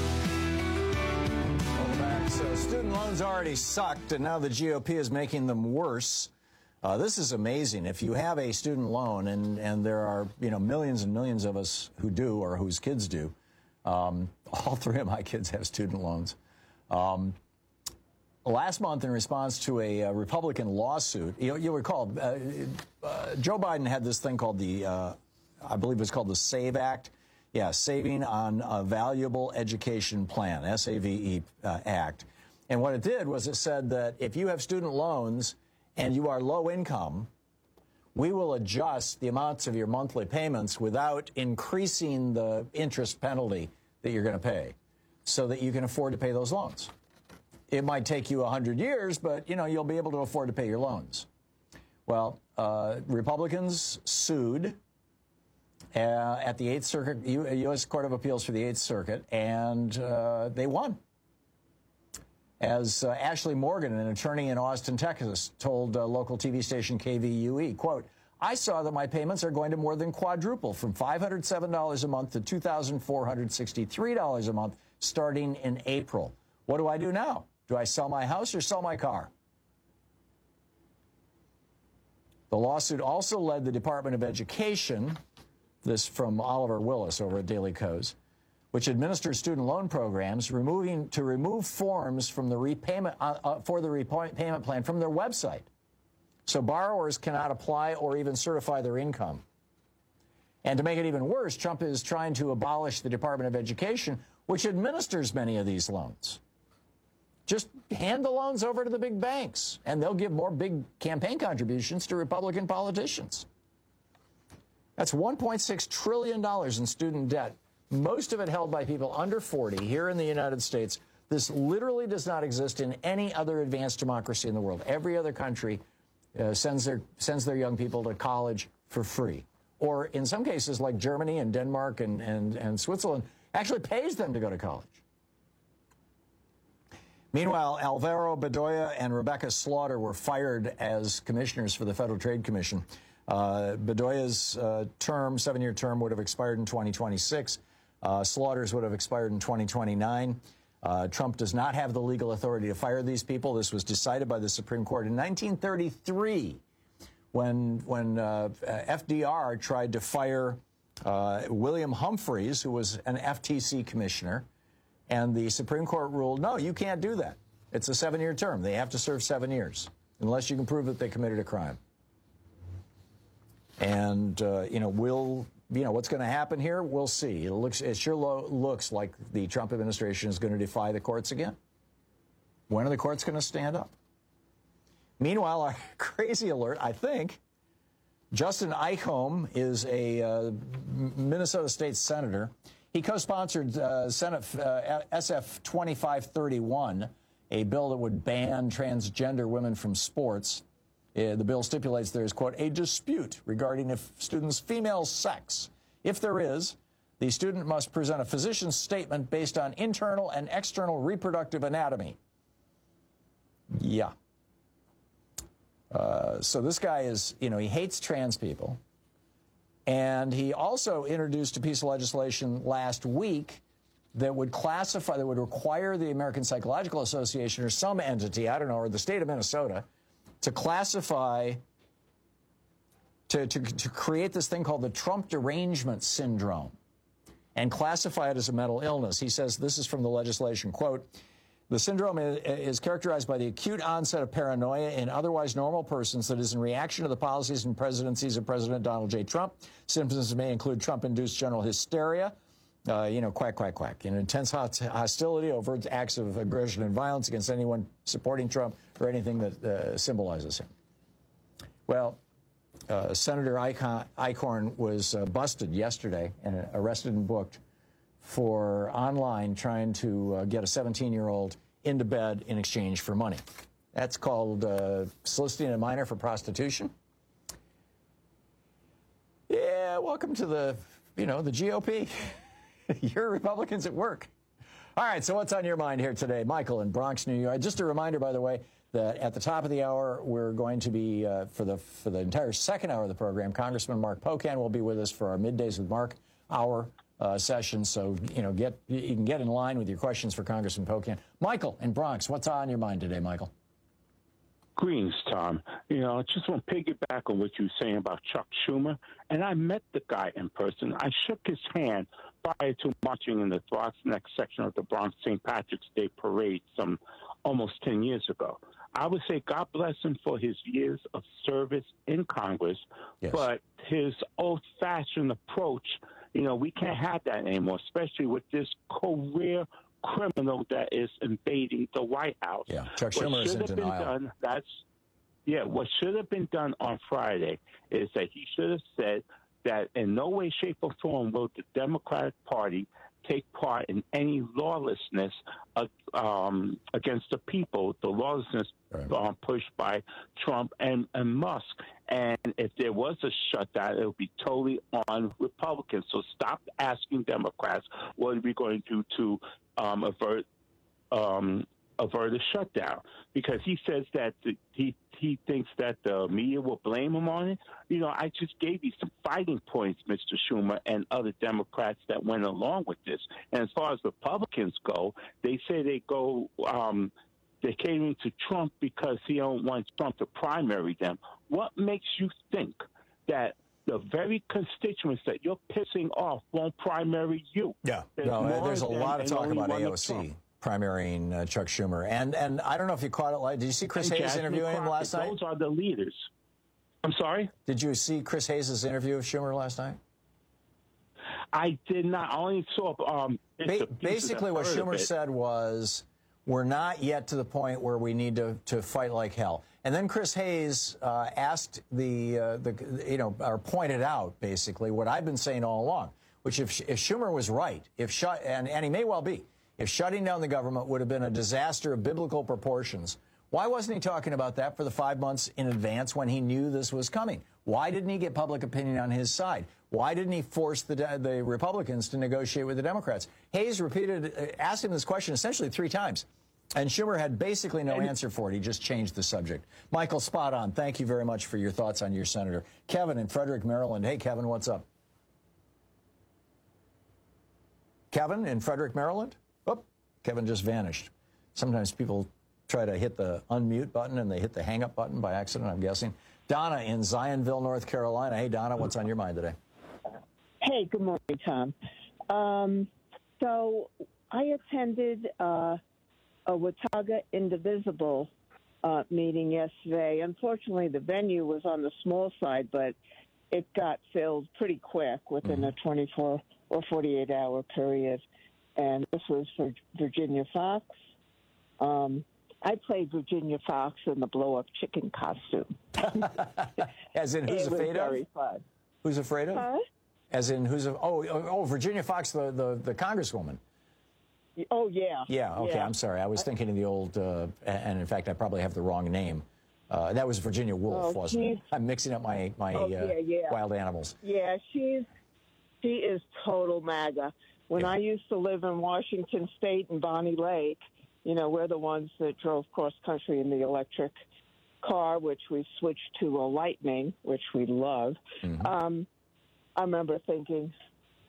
Welcome back. So student loans already sucked, and now the G O P is making them worse. Uh, this is amazing. If you have a student loan, and, and there are, you know, millions and millions of us who do, or whose kids do, Um, all three of my kids have student loans. Um, last month, in response to a, a Republican lawsuit, you, you'll recall, uh, uh, Joe Biden had this thing called the, uh, I believe it was called the SAVE Act. Yeah, Saving on a Valuable Education Plan, S A V E uh, Act. And what it did was it said that if you have student loans and you are low income, we will adjust the amounts of your monthly payments without increasing the interest penalty that you're going to pay so that you can afford to pay those loans. It might take you one hundred years, but, you know, you'll be able to afford to pay your loans. Well, uh, Republicans sued uh, at the Eighth Circuit, U S Court of Appeals for the Eighth Circuit, and uh, they won. As uh, Ashley Morgan, an attorney in Austin, Texas, told uh, local T V station K V U E, quote, I saw that my payments are going to more than quadruple from five hundred seven dollars a month to two thousand four hundred sixty-three dollars a month starting in April. What do I do now? Do I sell my house or sell my car? The lawsuit also led the Department of Education, this from Oliver Willis over at Daily Kos, which administers student loan programs, removing to remove forms from the repayment uh, uh, for the repayment plan from their website, so borrowers cannot apply or even certify their income. And to make it even worse, Trump is trying to abolish the Department of Education, which administers many of these loans. Just hand the loans over to the big banks, and they'll give more big campaign contributions to Republican politicians. That's one point six trillion dollars in student debt, most of it held by people under forty here in the United States. This literally does not exist in any other advanced democracy in the world. Every other country uh, sends their sends their young people to college for free. Or in some cases, like Germany and Denmark and, and, and Switzerland, actually pays them to go to college. Meanwhile, Alvaro Bedoya and Rebecca Slaughter were fired as commissioners for the Federal Trade Commission. Uh, Bedoya's uh, term, seven-year term, would have expired in twenty twenty-six. Uh, Slaughter's would have expired in twenty twenty-nine. Uh, Trump does not have the legal authority to fire these people. This was decided by the Supreme Court in nineteen thirty-three when, when uh, F D R tried to fire uh, William Humphreys, who was an F T C commissioner. And the Supreme Court ruled, no, you can't do that. It's a seven-year term. They have to serve seven years unless you can prove that they committed a crime. And, uh, you know, we'll, you know, what's going to happen here, we'll see. It looks, it sure lo- looks like the Trump administration is going to defy the courts again. When are the courts going to stand up? Meanwhile, our crazy alert, I think, Justin Eichholm is a uh, Minnesota State senator. He co-sponsored uh, Senate uh, S F twenty-five thirty-one, a bill that would ban transgender women from sports. Uh, the bill stipulates there is, quote, a dispute regarding if students' female sex. If there is, the student must present a physician's statement based on internal and external reproductive anatomy. Yeah. Uh, so this guy is, you know, he hates trans people. And he also introduced a piece of legislation last week that would classify, that would require the American Psychological Association or some entity, I don't know, or the state of Minnesota, to classify, to, to, to create this thing called the Trump derangement syndrome and classify it as a mental illness. He says, this is from the legislation, quote, the syndrome is, is characterized by the acute onset of paranoia in otherwise normal persons that is in reaction to the policies and presidencies of President Donald J. Trump. Symptoms may include Trump-induced general hysteria, uh, you know, quack, quack, quack, and intense hostility, overt acts of aggression and violence against anyone supporting Trump or anything that uh, symbolizes him. Well, uh, Senator Eichhorn was uh, busted yesterday and arrested and booked for online trying to uh, get a seventeen-year-old into bed in exchange for money. That's called uh, soliciting a minor for prostitution. Yeah, welcome to the, you know, the G O P. You're Republicans at work. All right, so what's on your mind here today? Michael in Bronx, New York. Just a reminder, by the way, that at the top of the hour, we're going to be, uh, for the for the entire second hour of the program, Congressman Mark Pocan will be with us for our Middays with Mark hour uh, session. So, you know, get you can get in line with your questions for Congressman Pocan. Michael in Bronx, what's on your mind today, Michael? Greetings, Tom. You know, I just want to piggyback on what you were saying about Chuck Schumer. And I met the guy in person. I shook his hand prior to marching in the Throgs Neck section of the Bronx Saint Patrick's Day Parade some almost ten years ago. I would say God bless him for his years of service in Congress, yes. But his old-fashioned approach, you know, we can't have that anymore, especially with this career criminal that is invading the White House. Yeah, Chuck Schumer is in denial. Done, that's, yeah, what should have been done on Friday is that he should have said that in no way, shape, or form will the Democratic Party take part in any lawlessness uh, um, against the people, the lawlessness right. um, pushed by Trump and, and Musk. And if there was a shutdown, it would be totally on Republicans. So stop asking Democrats, what are we going to do to um, avert um, avert a shutdown? Because he says that the, he he thinks that the media will blame him on it. You know, I just gave you some fighting points, Mister Schumer, and other Democrats that went along with this. And as far as Republicans go, they say they go, um, they're catering to Trump because he don't want Trump to primary them. What makes you think that the very constituents that you're pissing off won't primary you? Yeah, there's, no, there's a lot of talk about A O C. Primarying uh, Chuck Schumer. And and I don't know if you caught it live. Did you see Chris Hayes interviewing him last night? Those are the leaders. I'm sorry? Did you see Chris Hayes' interview of Schumer last night? I did not. I only saw... Um, ba- basically, what Schumer said was, we're not yet to the point where we need to, to fight like hell. And then Chris Hayes uh, asked the, uh, the, you know, or pointed out, basically, what I've been saying all along, which if, if Schumer was right, if shut, and, and he may well be, if shutting down the government would have been a disaster of biblical proportions, why wasn't he talking about that for the five months in advance when he knew this was coming? Why didn't he get public opinion on his side? Why didn't he force the, the Republicans to negotiate with the Democrats? Hayes repeated, asked him this question essentially three times, and Schumer had basically no answer for it. He just changed the subject. Michael, spot on. Thank you very much for your thoughts on your senator. Kevin in Frederick, Maryland. Hey, Kevin, what's up? Kevin in Frederick, Maryland? Oh, Kevin just vanished. Sometimes people try to hit the unmute button and they hit the hang-up button by accident, I'm guessing. Donna in Zionville, North Carolina. Hey, Donna, what's on your mind today? Hey, good morning, Tom. Um, so I attended uh, a Watauga Indivisible uh, meeting yesterday. Unfortunately, the venue was on the small side, but it got filled pretty quick within mm-hmm. a twenty-four or forty-eight hour period. And this was for Virginia Fox. Um, I played Virginia Fox in the blow-up chicken costume. As in, who's it afraid was very of? Fun. Who's afraid of? Huh? As in, who's a, oh, oh, Virginia Fox, the, the, the congresswoman. Oh, yeah. Yeah, okay, yeah. I'm sorry. I was thinking of the old, uh, and in fact, I probably have the wrong name. Uh, that was Virginia Woolf, oh, wasn't it? I'm mixing up my, my oh, uh, yeah, yeah. wild animals. Yeah, she's she is total MAGA. When yeah. I used to live in Washington State and Bonnie Lake, you know, we're the ones that drove cross-country in the electric car, which we switched to a Lightning, which we love. Mm-hmm. Um, I remember thinking,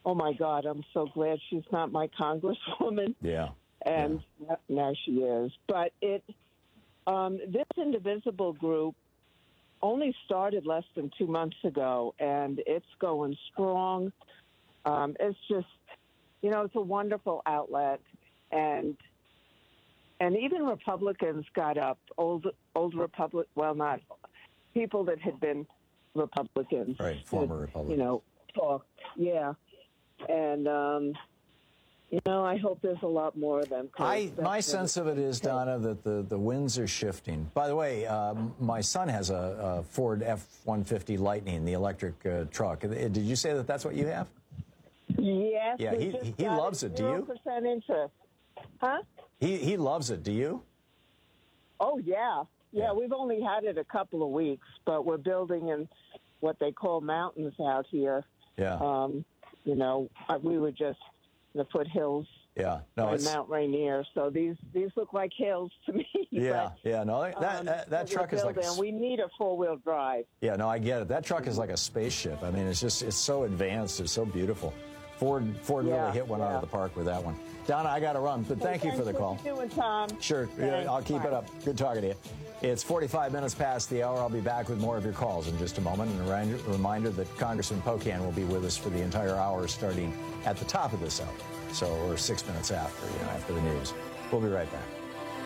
oh, my God, I'm so glad she's not my congresswoman. Yeah. And yeah. now she is. But it, um, this Indivisible group only started less than two months ago, and it's going strong. Um, it's just, you know, it's a wonderful outlet. And and even Republicans got up, old, old Republic, well, not people that had been Republicans. Right, former that, Republicans. You know, talked, yeah. And, um, you know, I hope there's a lot more of them. I, my sense of it is, Donna, that the, the winds are shifting. By the way, um, my son has a, a Ford F one fifty Lightning, the electric uh, truck. Did you say that that's what you have? Yes. Yeah, he, he loves it. Do you? zero percent interest. Huh? He, he loves it. Do you? Oh, yeah. Yeah, we've only had it a couple of weeks, but we're building in what they call mountains out here. Yeah. Um, you know, we were just in the foothills. Yeah. No, in it's Mount Rainier, so these these look like hills to me. Yeah, but, yeah. No, that um, that, that so truck we're is like. building, A, and we need a four-wheel drive. Yeah, no, I get it. That truck is like a spaceship. I mean, it's just it's so advanced. It's so beautiful. Ford Ford Yeah, really hit one yeah. out of the park with that one. Donna, I got to run, but thank Hey, you for the thanks call. What you doing, Tom? Sure, yeah, Thanks. I'll keep Bye. it up. Good talking to you. It's forty-five minutes past the hour. I'll be back with more of your calls in just a moment. And a reminder, reminder that Congressman Pocan will be with us for the entire hour starting at the top of this hour. So, or six minutes after, you know, after the news. We'll be right back.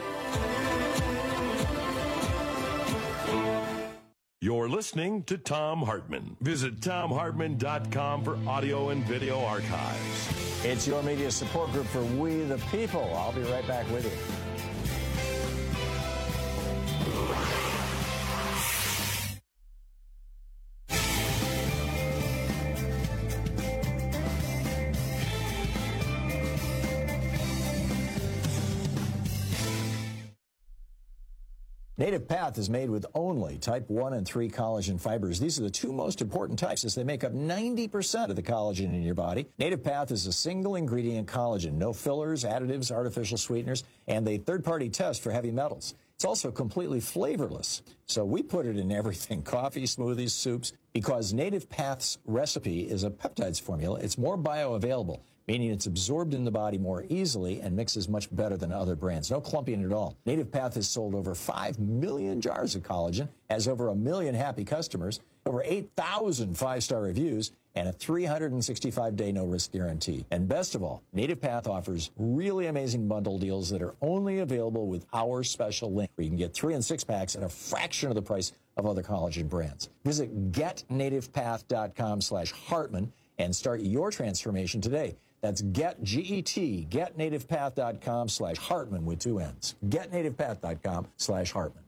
You're listening to Thom Hartmann. Visit Thom Hartmann dot com for audio and video archives. It's your media support group for We the People. I'll be right back with you. Native Path is made with only type one and three collagen fibers. These are the two most important types as they make up ninety percent of the collagen in your body. Native Path is a single ingredient collagen, no fillers, additives, artificial sweeteners, and a third-party test for heavy metals. It's also completely flavorless. So we put it in everything, coffee, smoothies, soups, because Native Path's recipe is a peptides formula. It's more bioavailable, meaning it's absorbed in the body more easily and mixes much better than other brands. No clumping at all. Native Path has sold over five million jars of collagen, has over a million happy customers, over eight thousand five-star reviews, and a three hundred sixty-five day no-risk guarantee. And best of all, Native Path offers really amazing bundle deals that are only available with our special link, where you can get three and six packs at a fraction of the price of other collagen brands. Visit get native path dot com slash Hartmann and start your transformation today. That's get, G E T, get native path dot com slash Hartmann with two N's. get native path dot com slash Hartmann.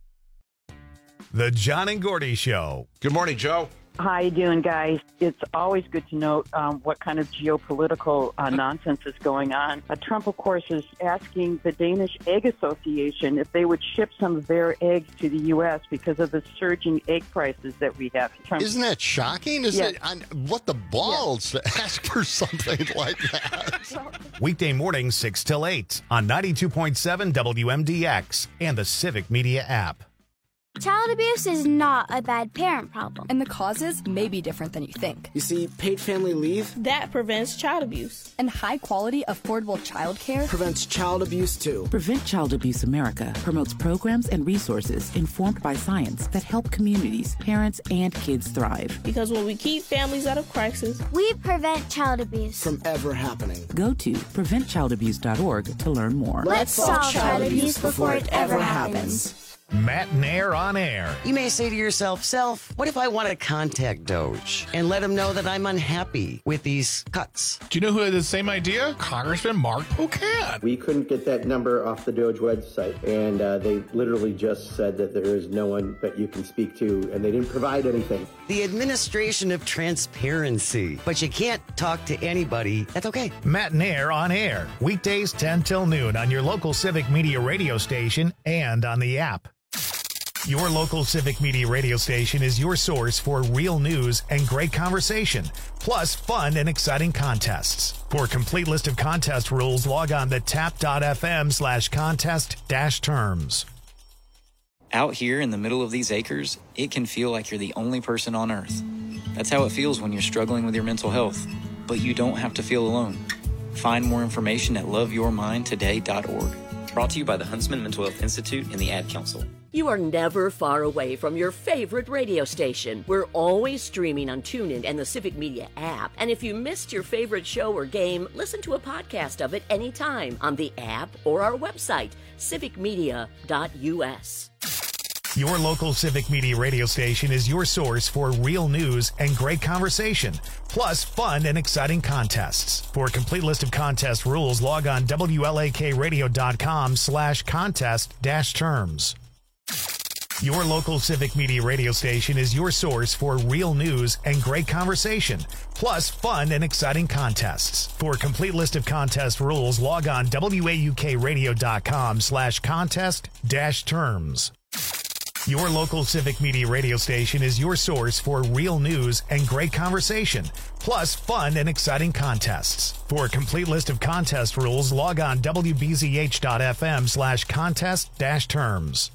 The John and Gordy Show. Good morning, Joe. How you doing, guys? It's always good to note um, what kind of geopolitical uh, nonsense is going on. Uh, Trump, of course, is asking the Danish Egg Association if they would ship some of their eggs to the U S because of the surging egg prices that we have. Trump- Isn't that shocking? Is Yes. it on, what the balls to ask for something like that? Weekday mornings six till eight on ninety-two point seven W M D X and the Civic Media app. Child abuse is not a bad parent problem. And the causes may be different than you think. You see, paid family leave That prevents child abuse. And high-quality, affordable child care prevents child abuse, too. Prevent Child Abuse America promotes programs and resources informed by science that help communities, parents, and kids thrive. Because when we keep families out of crisis, we prevent child abuse. From ever happening. Go to prevent child abuse dot org to learn more. Let's solve child abuse before it ever happens. Matt Nair on air. You may say to yourself, Self, what if I want to contact Doge and let him know that I'm unhappy with these cuts? Do you know who had the same idea? Congressman Mark Pocan. We couldn't get that number off the Doge website, and uh, they literally just said that there is no one that you can speak to, and they didn't provide anything. The administration of transparency. But you can't talk to anybody. That's okay. Matt Nair on air. Weekdays ten till noon on your local Civic Media radio station and on the app. Your local Civic Media radio station is your source for real news and great conversation, plus fun and exciting contests. For a complete list of contest rules, log on to tap.fm slash contest dash terms. Out here in the middle of these acres, it can feel like you're the only person on Earth. That's how it feels when you're struggling with your mental health. but you don't have to feel alone. Find more information at love your mind today dot org. Brought to you by the Huntsman Mental Health Institute and the Ad Council. You are never far away from your favorite radio station. We're always streaming on TuneIn and the Civic Media app. And if you missed your favorite show or game, listen to a podcast of it anytime on the app or our website, civic media dot u s. Your local Civic Media radio station is your source for real news and great conversation, plus fun and exciting contests. For a complete list of contest rules, log on W L A K radio dot com slash contest dash terms. Your local Civic Media radio station is your source for real news and great conversation, plus fun and exciting contests. For a complete list of contest rules, log on W A U K radio dot com slash contest dash terms. Your local Civic Media radio station is your source for real news and great conversation, plus fun and exciting contests. For a complete list of contest rules, log on W B Z H dot F M slash contest dash terms.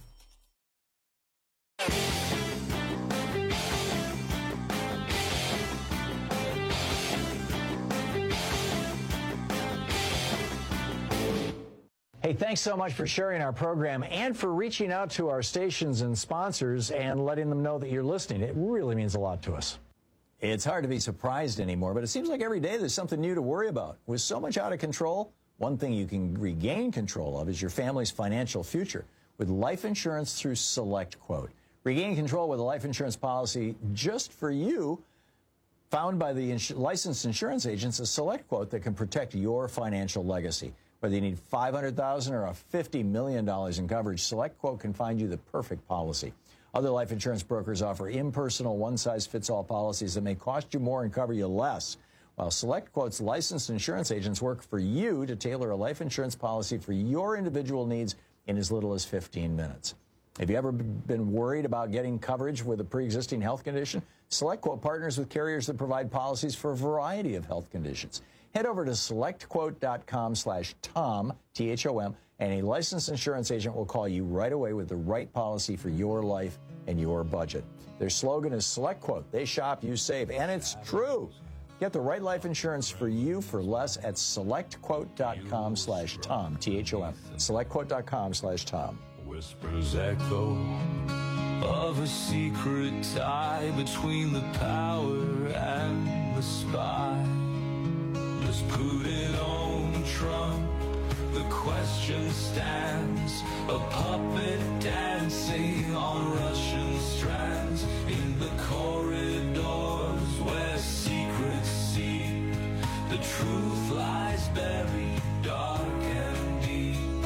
Hey, thanks so much for sharing our program and for reaching out to our stations and sponsors and letting them know that you're listening. It really means a lot to us. It's hard to be surprised anymore, but it seems like every day there's something new to worry about. With so much out of control, one thing you can regain control of is your family's financial future with life insurance through SelectQuote. Regain control with a life insurance policy just for you, found by the ins- licensed insurance agents, a SelectQuote that can protect your financial legacy. Whether you need five hundred thousand dollars or a fifty million dollars in coverage, SelectQuote can find you the perfect policy. Other life insurance brokers offer impersonal, one-size-fits-all policies that may cost you more and cover you less, while SelectQuote's licensed insurance agents work for you to tailor a life insurance policy for your individual needs in as little as fifteen minutes. Have you ever been worried about getting coverage with a pre-existing health condition? SelectQuote partners with carriers that provide policies for a variety of health conditions. Head over to selectquote dot com slash Tom, T H O M, and a licensed insurance agent will call you right away with the right policy for your life and your budget. Their slogan is SelectQuote. They shop, you save, and it's true. Get the right life insurance for you for less at selectquote dot com slash Tom, T H O M, selectquote dot com slash Tom. Whispers echo of a secret tie between the power and the spy. Just put it on Trump. The question stands, a puppet dancing on Russian strands in the corridors where secrets seep. The truth lies buried dark and deep.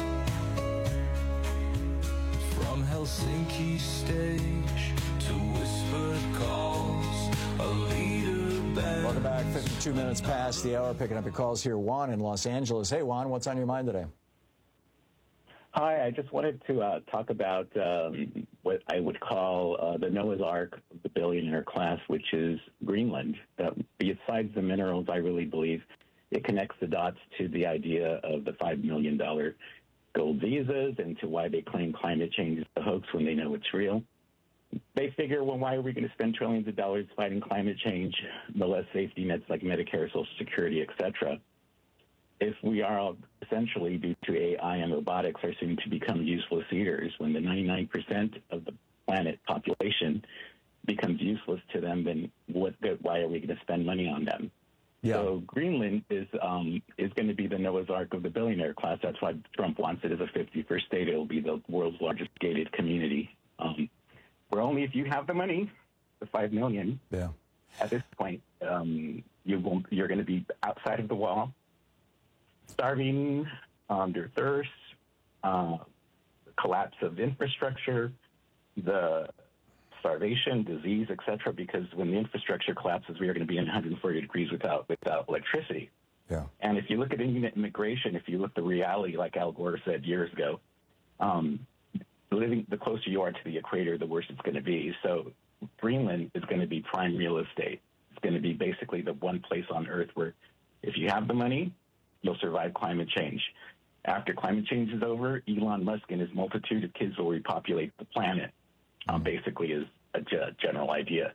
From Helsinki stage to whispered calls, a leader. Welcome back. fifty-two minutes past the hour. Picking up your calls here. Juan in Los Angeles. Hey, Juan, what's on your mind today? Hi, I just wanted to uh, talk about um, what I would call uh, the Noah's Ark of the billionaire class, which is Greenland. Uh, besides the minerals, I really believe it connects the dots to the idea of the five million dollars gold visas and to why they claim climate change is a hoax when they know it's real. They figure, well, why are we going to spend trillions of dollars fighting climate change, the less safety nets like Medicare, Social Security, et cetera, if we are all essentially, due to A I and robotics, are soon to become useless eaters when the ninety-nine percent of the planet population becomes useless to them, then what? Why are we going to spend money on them? Yeah. So Greenland is um, is going to be the Noah's Ark of the billionaire class. That's why Trump wants it as a fifty-first state. It will be the world's largest gated community. Um, where only if you have the money, the five million. Yeah. At this point, um, you won't, you're going to be outside of the wall, starving under thirst, uh, collapse of infrastructure, the starvation, disease, et cetera, because when the infrastructure collapses, we are going to be in one hundred forty degrees without without electricity. Yeah. And if you look at immigration, if you look at the reality, like Al Gore said years ago, um, living the closer you are to the equator, the worse it's going to be. So Greenland is going to be prime real estate. It's going to be basically the one place on Earth where if you have the money, you'll survive climate change. After climate change is over, Elon Musk and his multitude of kids will repopulate the planet, um, basically is a g- general idea.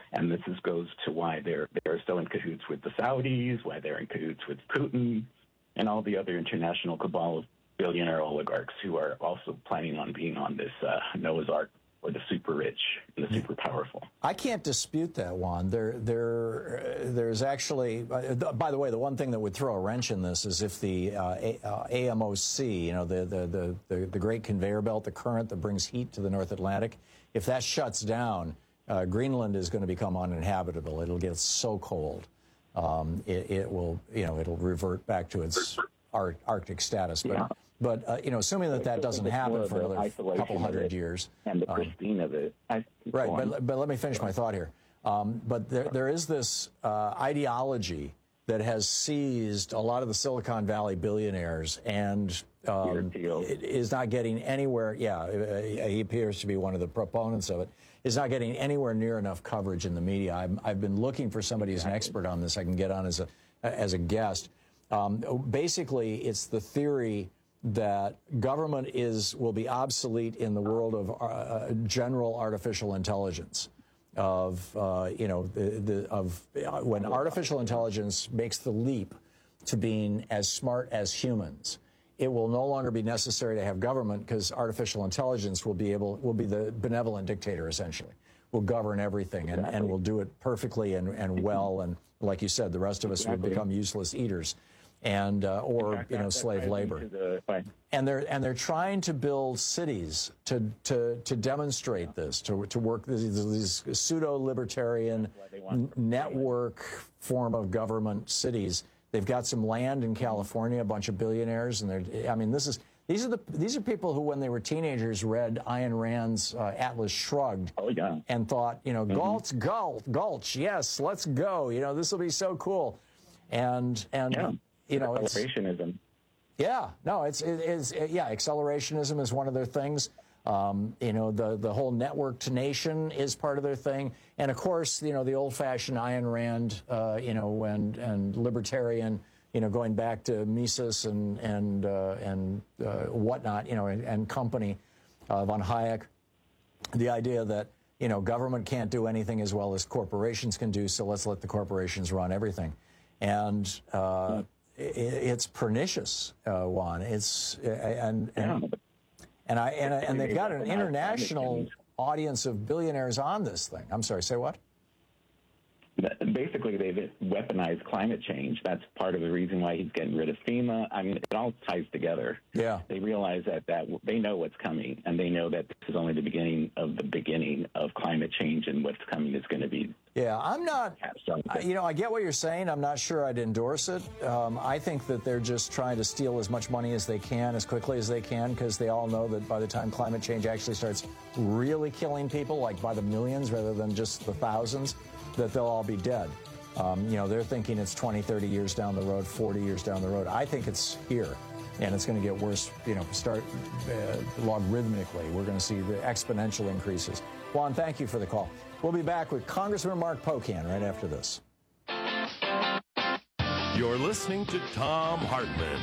And this is, goes to why they're they're so in cahoots with the Saudis, why they're in cahoots with Putin, and all the other international cabal of billionaire oligarchs who are also planning on being on this uh, Noah's Ark for the super rich and the super powerful. I can't dispute that, Juan. There, there, uh, there's actually. Uh, by the way, the one thing that would throw a wrench in this is if the uh, a, uh, A M O C, you know, the, the the the the great conveyor belt, the current that brings heat to the North Atlantic, if that shuts down, uh, Greenland is going to become uninhabitable. It'll get so cold, um, it, it will, you know, it'll revert back to its Ar- Arctic status. But. Yeah. But, uh, you know, assuming that that doesn't happen for another couple hundred years. And the pristine um, of it. I, right, but, but let me finish my thought here. Um, but there, there is this uh, ideology that has seized a lot of the Silicon Valley billionaires and um, it is not getting anywhere. Yeah, he appears to be one of the proponents of it. Is not getting anywhere near enough coverage in the media. I'm, I've been looking for somebody who's an expert on this I can get on as a, as a guest. Um, basically, it's the theory that government is will be obsolete in the world of uh, general artificial intelligence, of uh, you know the, the of uh, when artificial intelligence makes the leap to being as smart as humans, it will no longer be necessary to have government because artificial intelligence will be able will be the benevolent dictator essentially, will govern everything and, exactly. and will do it perfectly and, and well, and like you said, the rest of us exactly. will become useless eaters. And uh, or fact, you know slave labor, the, and they're and they're trying to build cities to to to demonstrate this, to to work these, these pseudo libertarian network form of government cities. They've got some land in California, a bunch of billionaires, and they're I mean this is these are the these are people who when they were teenagers read Ayn Rand's uh, Atlas Shrugged oh, yeah. and thought you know mm-hmm. Galt's Gulch Gulch yes let's go you know this will be so cool, and and. Yeah. You know, accelerationism. Yeah, no, it's it is it, yeah. Accelerationism is one of their things. Um, you know, the the whole networked nation is part of their thing, and of course, you know, the old-fashioned Ayn Rand, uh, you know, and and libertarian, you know, going back to Mises and and uh, and uh, whatnot, you know, and, and company, uh, von Hayek. The idea that you know government can't do anything as well as corporations can do, so let's let the corporations run everything, and. Uh, yeah. It's pernicious, uh, Juan. It's and and and I and, and they've got an international audience of billionaires on this thing. I'm sorry, say what? Basically, they've weaponized climate change. That's part of the reason why he's getting rid of FEMA. I mean, it all ties together. Yeah. They realize that, that they know what's coming, and they know that this is only the beginning of the beginning of climate change, and what's coming is going to be. Yeah, I'm not, I, you know, I get what you're saying. I'm not sure I'd endorse it. Um, I think that they're just trying to steal as much money as they can, as quickly as they can, because they all know that by the time climate change actually starts really killing people, like by the millions rather than just the thousands, that they'll all be dead. Um, you know, they're thinking it's twenty, thirty years down the road, forty years down the road. I think it's here, and it's going to get worse, you know, start uh, logarithmically. We're going to see the exponential increases. Juan, thank you for the call. We'll be back with Congressman Mark Pocan right after this. You're listening to Thom Hartmann.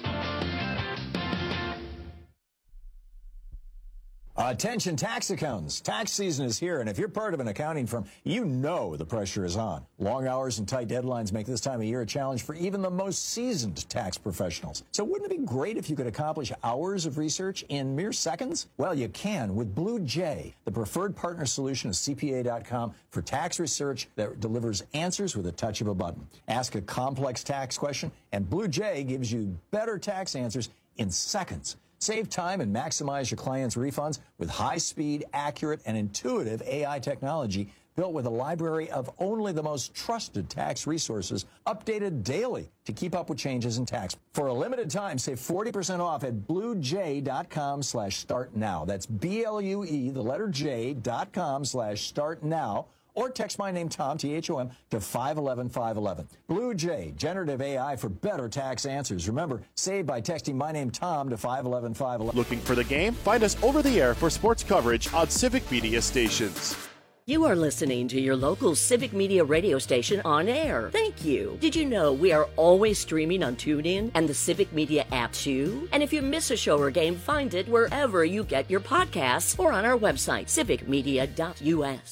Attention tax accountants. Tax season is here, and if you're part of an accounting firm, you know the pressure is on. Long hours and tight deadlines make this time of year a challenge for even the most seasoned tax professionals. So wouldn't it be great if you could accomplish hours of research in mere seconds? Well, you can with Blue Jay, the preferred partner solution of C P A dot com for tax research that delivers answers with a touch of a button. Ask a complex tax question, and Blue Jay gives you better tax answers in seconds. Save time and maximize your clients' refunds with high-speed, accurate, and intuitive A I technology built with a library of only the most trusted tax resources, updated daily to keep up with changes in tax. For a limited time, save forty percent off at bluejay dot com slash start now. That's B L U E, the letter J, dot com slash start now. Or text my name, Tom, T H O M, to five one one five one one. Blue Jay, generative A I for better tax answers. Remember, save by texting my name, Tom, to five one one five one one. Looking for the game? Find us over the air for sports coverage on Civic Media stations. You are listening to your local Civic Media radio station on air. Thank you. Did you know we are always streaming on TuneIn and the Civic Media app too? And if you miss a show or game, find it wherever you get your podcasts or on our website, civic media dot U S.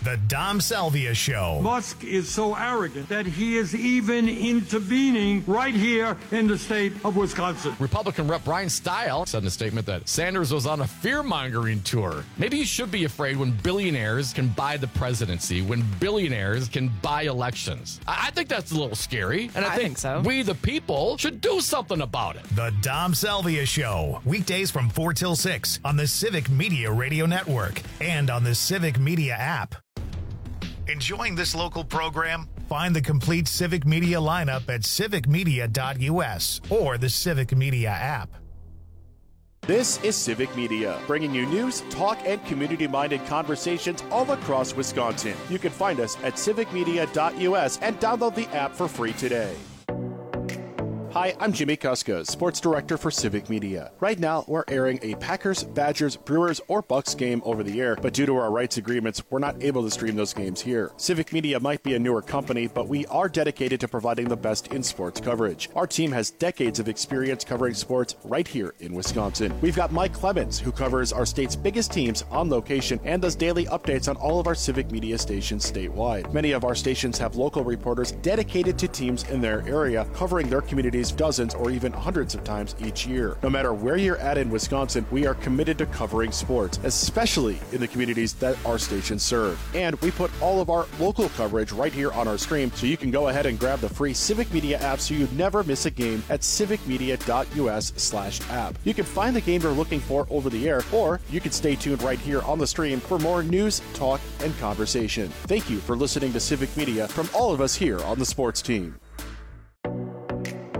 The Dom Salvia Show. Musk is so arrogant that he is even intervening right here in the state of Wisconsin. Republican Rep Brian Stile said in a statement that Sanders was on a fear-mongering tour. Maybe you should be afraid when billionaires can buy the presidency, when billionaires can buy elections. I, I think that's a little scary, and I, I think, think so. we, the people, should do something about it. The Dom Salvia Show, weekdays from four till six on the Civic Media Radio Network and on the Civic Media app. Enjoying this local program? Find the complete Civic Media lineup at civic media dot u s or the Civic Media app. This is Civic Media, bringing you news, talk, and community-minded conversations all across Wisconsin. You can find us at civic media dot u s and download the app for free today. Hi, I'm Jimmy Kuska, Sports Director for Civic Media. Right now, we're airing a Packers, Badgers, Brewers, or Bucks game over the air, but due to our rights agreements, we're not able to stream those games here. Civic Media might be a newer company, but we are dedicated to providing the best in sports coverage. Our team has decades of experience covering sports right here in Wisconsin. We've got Mike Clemens, who covers our state's biggest teams on location and does daily updates on all of our Civic Media stations statewide. Many of our stations have local reporters dedicated to teams in their area, covering their communities dozens or even hundreds of times each year. No matter where you're at in Wisconsin, we are committed to covering sports, especially in the communities that our stations serve. And we put all of our local coverage right here on our stream, so you can go ahead and grab the free Civic Media app so you never miss a game at civic media dot u s slash app. You can find the game you're looking for over the air, or you can stay tuned right here on the stream for more news, talk, and conversation. Thank you for listening to Civic Media from all of us here on the sports team.